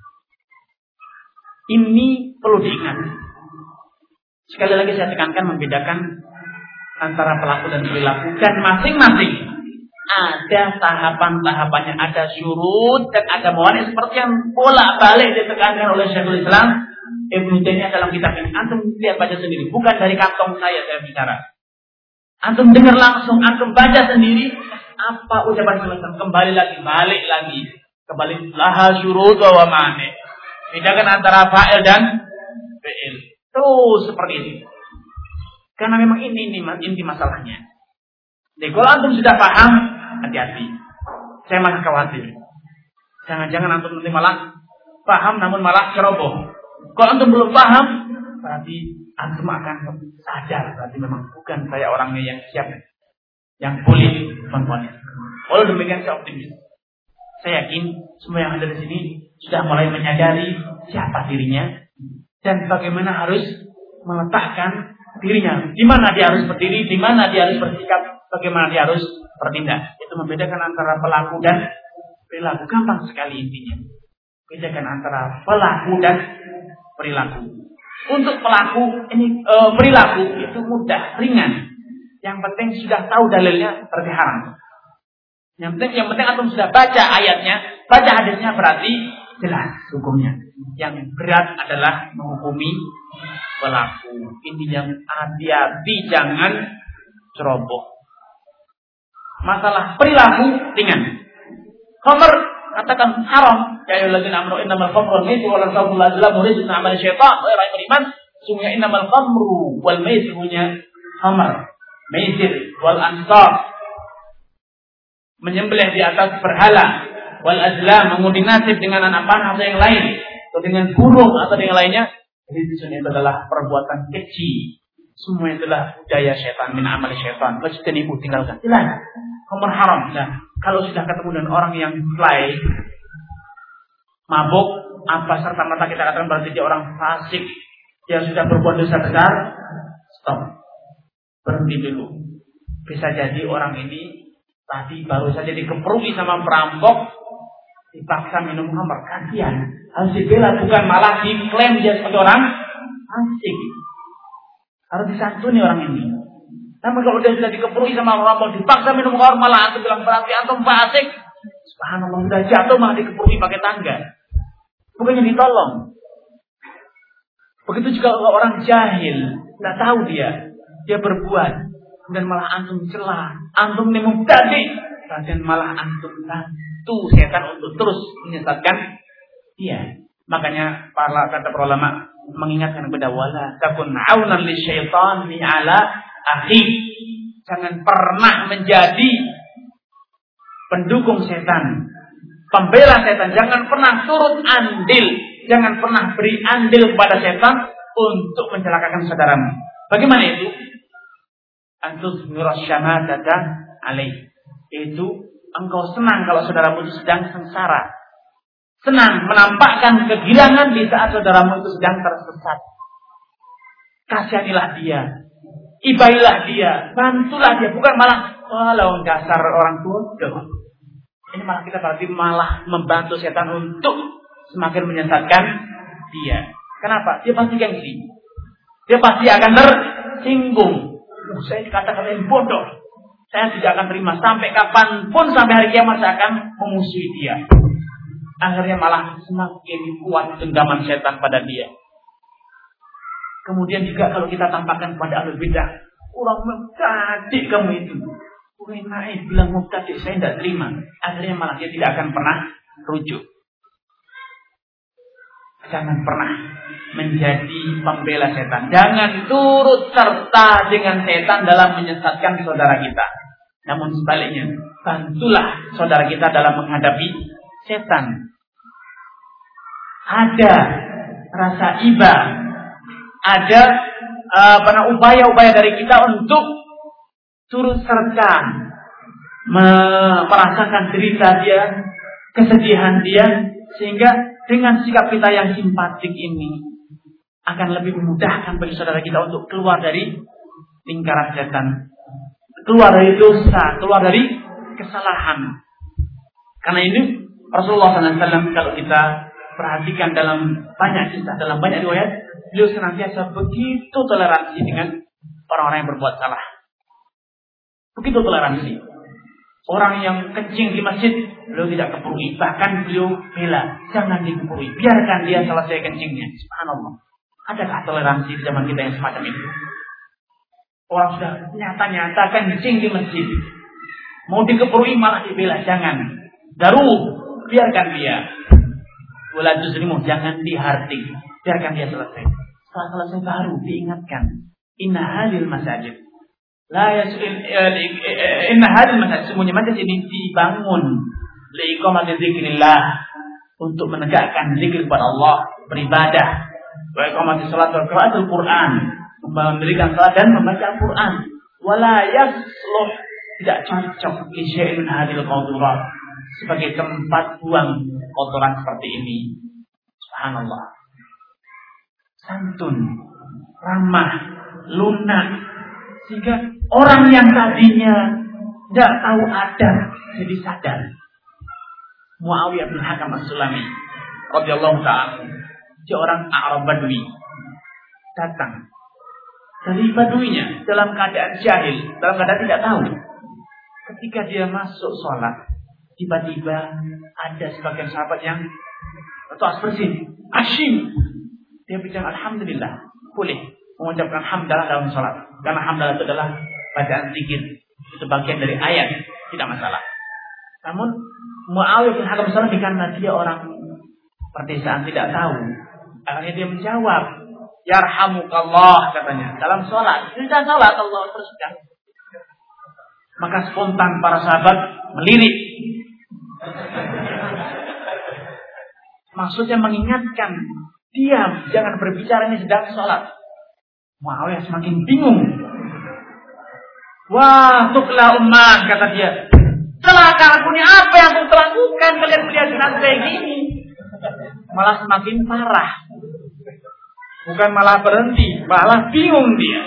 Ini perlu diingat. Sekali lagi saya tekankan, membedakan antara pelaku dan perilaku, dan masing-masing ada tahapan-tahapannya, ada syurut dan ada mawani, seperti yang bolak-balik ditekankan oleh Syekhul Islam Ibnu Taimiyah dalam kitab ini. Antum lihat baca sendiri, bukan dari kantong saya saya bicara. Antum dengar langsung, antum baca sendiri apa ucapan Syekhul Islam. Kembali lagi, balik lagi, kembali laha syurut wa mani. Bedakan antara fa'il dan fi'il. Terus seperti ini. Karena memang ini ini inti masalahnya. Jadi kalau antum sudah paham, hati-hati. Saya malah khawatir. Jangan-jangan antum nanti malah paham namun malah ceroboh. Kalau antum belum paham, berarti antum akan sadar. Berarti memang bukan saya orangnya yang siap, yang boleh memvonis. Walau demikian saya optimis. Saya yakin semua yang ada di sini sudah mulai menyadari siapa dirinya dan bagaimana harus meletakkan dirinya. Di mana dia harus berdiri, di mana dia harus bersikap, bagaimana dia harus bertindak. Itu membedakan antara pelaku dan perilaku. Gampang sekali intinya. Bedakan antara pelaku dan perilaku. Untuk pelaku ini e, perilaku itu mudah, ringan. Yang penting sudah tahu dalilnya berarti haram. Yang penting yang penting antum sudah baca ayatnya, baca hadisnya, berarti jelas hukumnya. Yang berat adalah menghukumi pelaku. Ini yang hati-hati, jangan ceroboh. Masalah perilaku ringan. Khamr katakan haram. Ya ayyuhalladzina amanu innamal khamru wal maisir wal ansab wal azlam rizqun amal syaitan. Wahai orang beriman, Sungguhnya innamal khamru wal maisir, khamr, maisir wal ansab, menyembelih di atas berhala, wal azlam, mengundi nasib dengan anak panah atau yang lain, atau dengan burung atau dengan lainnya. Jadi itu adalah perbuatan keji. Semua itu adalah budaya syaitan, min amal syaitan. Wajibkan ibu tinggalkan. Silakan. Khamr haram. Nah, kalau sudah ketemu dengan orang yang fly, mabuk, apa serta merta kita katakan berarti dia orang fasik yang sudah berbuat dosa besar, stop, berhenti dulu. Bisa jadi orang ini tadi baru saja dikeprui sama perampok, dipaksa minum khamr, kasihan, harus dibela, bukan malah diklaim dia sebagai orang fasik. Harus disantuni orang ini. Namun kalau dia sudah dikeprui sama perampok, dipaksa minum khamr, malah antum bilang berarti antum fasik. Subhanallah, sudah jatuh malah dikeprui pakai tangga, bukannya ditolong. Begitu juga kalau orang jahil, tidak tahu dia, dia berbuat, dan malah antum celah, antum ini mubtadi, dan malah antum bantu setan untuk terus menyesatkan dia. Makanya para kata para ulama mengingatkan kepada wala takun aunan lisyaitan ala akhi. Jangan pernah menjadi pendukung setan, pembela setan. Jangan pernah turut andil, jangan pernah beri andil kepada setan untuk mencelakakan saudaramu. Bagaimana itu? Antus mirasyamadata alaih. Itu engkau senang kalau saudaramu itu sedang sengsara. Senang menampakkan kegirangan di saat saudaramu itu sedang tersesat. Kasihanilah dia, ibailah dia, bantulah dia. Bukan malah, walau dasar orang tua. Ini malah kita berarti malah membantu setan untuk semakin menyesatkan dia. Kenapa? Dia pasti gengsi. Dia pasti akan tersinggung. Oh, saya dikatakan yang bodoh. Saya tidak akan terima. Sampai kapanpun, sampai hari kiamat saya akan memusuhi dia. Akhirnya malah semakin kuat genggaman setan pada dia. Kemudian juga kalau kita tampakkan pada ahlul bidah, orang mubtadi kamu itu. Orang naik bilang mubtadi, saya tidak terima. Akhirnya malah dia tidak akan pernah rujuk. Jangan pernah menjadi pembela setan. Jangan turut serta dengan setan dalam menyesatkan saudara kita. Namun sebaliknya, bantulah saudara kita dalam menghadapi setan. Ada rasa iba, ada uh, upaya-upaya dari kita untuk turut serta merasakan derita dia, kesedihan dia, sehingga dengan sikap kita yang simpatik ini akan lebih memudahkan bagi saudara kita untuk keluar dari lingkaran setan, keluar dari dosa, keluar dari kesalahan. Karena ini Rasulullah shallallahu alaihi wasallam kalau kita perhatikan dalam banyak kisah, dalam banyak riwayat, beliau senantiasa begitu toleransi dengan orang-orang yang berbuat salah. Begitu toleransi. Orang yang kencing di masjid, beliau tidak keprui. Bahkan beliau bela, jangan dikeprui. Biarkan dia selesai kencingnya. Subhanallah. Adakah toleransi di zaman kita yang semacam itu? Orang sudah nyata-nyata kencing di masjid, mau dikeprui malah dibela. Jangan. Daruh, biarkan dia. Wala tuzlimu, jangan dihardik. Biarkan dia selesai. Setelah selesai baru diingatkan. Inna hadil masajid. La yasul inna hadil masajid. Semuanya masjid ini dibangun liiqamati dzikrillah, untuk menegakkan zikir kepada Allah, beribadah. Wa iqamati shalat wa qiraatul Quran, memberikan salat dan membaca Al-Quran. Wala yasluh, tidak cocok li syai'in hadil qadrat, sebagai tempat buang kotoran seperti ini. Subhanallah. Santun, ramah, lunak, sehingga orang yang tadinya tidak tahu adab jadi sadar. Muawiyah bin Hakam As-Sulami radhiyallahu ta'ala, seorang Arab Badui, datang dari Baduinya dalam keadaan jahil, dalam keadaan tidak tahu. Ketika dia masuk sholat, tiba-tiba ada sebagian sahabat yang atau aspersin, asyim. Dia bicara alhamdulillah, boleh mengucapkan hamdalah dalam sholat, karena hamdalah itu adalah bacaan zikir, itu bagian dari ayat, tidak masalah. Namun Muawiyah bin Hakam As-Sulami, karena dia orang perdesaan tidak tahu, akhirnya dia menjawab, yarhamukallah katanya dalam sholat. Tidak sholat Allah teruskan. Maka spontan para sahabat melirik. Maksudnya mengingatkan, diam, jangan berbicara, ini sedang sholat. Muawiyah semakin bingung. Wah, tukla ummah, kata dia. Celaka aku ini, apa yang aku lakukan? Kalian melihat dengan kayak gini. Malah semakin parah. Bukan malah berhenti, malah bingung dia.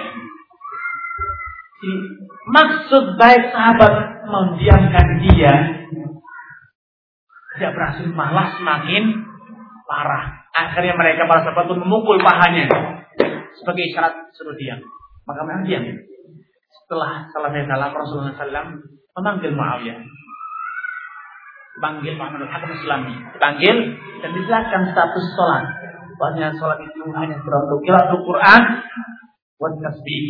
Maksud baik sahabat mendiamkan dia tidak berhasil, malah semakin parah. Akhirnya mereka para sahabat pun memukul pahanya sebagai isyarat suruh diam. Maka memang diam. Setelah selesai salam, Rasulullah shallallahu alaihi wasallam memanggil Muawiyah, panggil Muhammad al-Hakam Islami, dipanggil dan dijelaskan status sholat. Bahwasanya sholat itu hanya untuk qiraatul Quran, wa tasbih,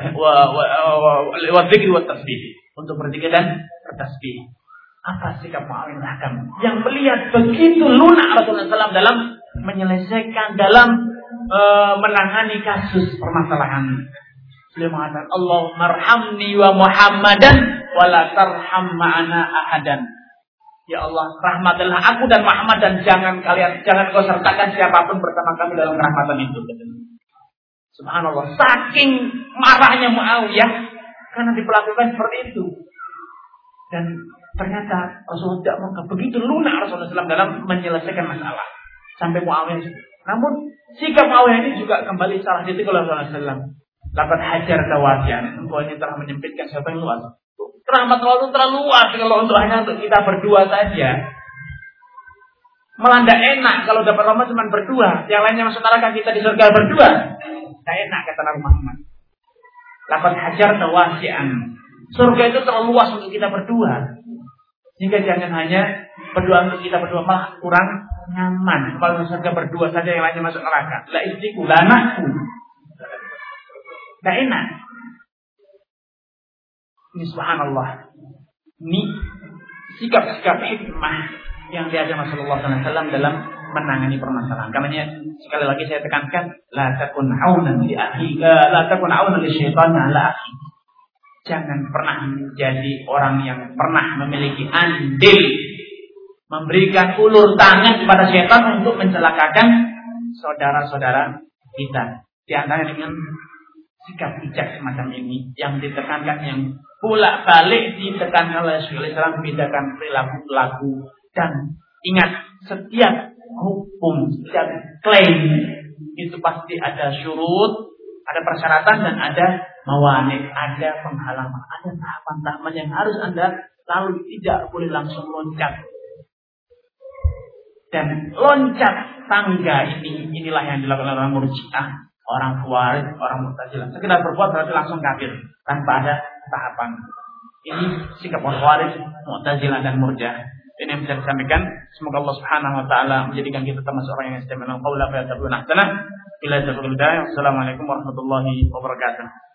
wa dzikr wa tasbih, untuk berzikir dan bertasbih. Apa sikap Muawiyah al-Hakam yang melihat begitu lunak Rasulullah shallallahu alaihi wasallam dalam menyelesaikan, dalam e, menangani kasus permasalahan. Beliau mengatakan, Allahumma arhamni wa Muhammadan wa la tarham ma'ana ahadan. Ya Allah, rahmatilah aku dan Muhammad dan jangan kalian jangan kau sertakan siapapun bersama kami dalam rahmatan itu. Subhanallah, saking marahnya Muawiyah karena diperlakukan seperti itu. Dan ternyata Rasulullah tidak mau, begitu lunak Rasulullah shallallahu alaihi wasallam dalam menyelesaikan masalah sampai Muawiyah. Namun sikap Muawiyah ini juga kembali salah titik oleh Rasulullah shallallahu alaihi wasallam. Dapat hajar tawasian, engkau ini telah menyempitkan siapa yang luas. Rahmat Allah itu terlalu luas kalau untuk hanya untuk kita berdua saja. Melanda enak kalau dapat rahmat cuma berdua, yang lainnya masuk neraka, kita di surga berdua. Tidak enak kata Nabi Muhammad. Dapat hajar tawasian. Surga itu terlalu luas untuk kita berdua. Sehingga jangan hanya berdoa untuk kita berdua, malah kurang nyaman. Kalau surga berdua saja, yang lainnya masuk neraka. La istiku, la nahku. Tidak enak. Ini subhanallah. Ini sikap-sikap hikmah yang diajar Rasulullah shallallahu alaihi wasallam dalam menangani permasalahan. Karenanya sekali lagi saya tekankan, la takun aunan li akhi, la takun aunan li syaitan ala akhi. Jangan pernah menjadi orang yang pernah memiliki andil, memberikan ulur tangan kepada syaitan untuk mencelakakan saudara-saudara kita. Di antaranya dengan sikap bijak semacam ini yang ditekankan, yang bolak-balik ditekankan oleh Rasulullah shallallahu alaihi wasallam, membedakan perilaku-perilaku. Dan ingat, setiap hukum, setiap klaim itu pasti ada syurut, ada persyaratan dan ada mawani, ada penghalangan, ada tahapan-tahapan yang harus Anda lalui, tidak boleh langsung loncat. Dan loncat tangga ini, inilah yang dilakukan orang Murji'ah, orang Khawarij, orang Mu'tazilah. Sekedar berbuat berarti langsung kafir tanpa ada tahapan. Ini sikap orang Khawarij, Mu'tazilah dan Murji'ah. Ini yang bisa disampaikan. Semoga Allah Subhanahu wa taala menjadikan kita termasuk orang yang istimewa. Qaula fa yatabuna ahsana. Ila taufiq hidayah. Assalamualaikum warahmatullahi wabarakatuh.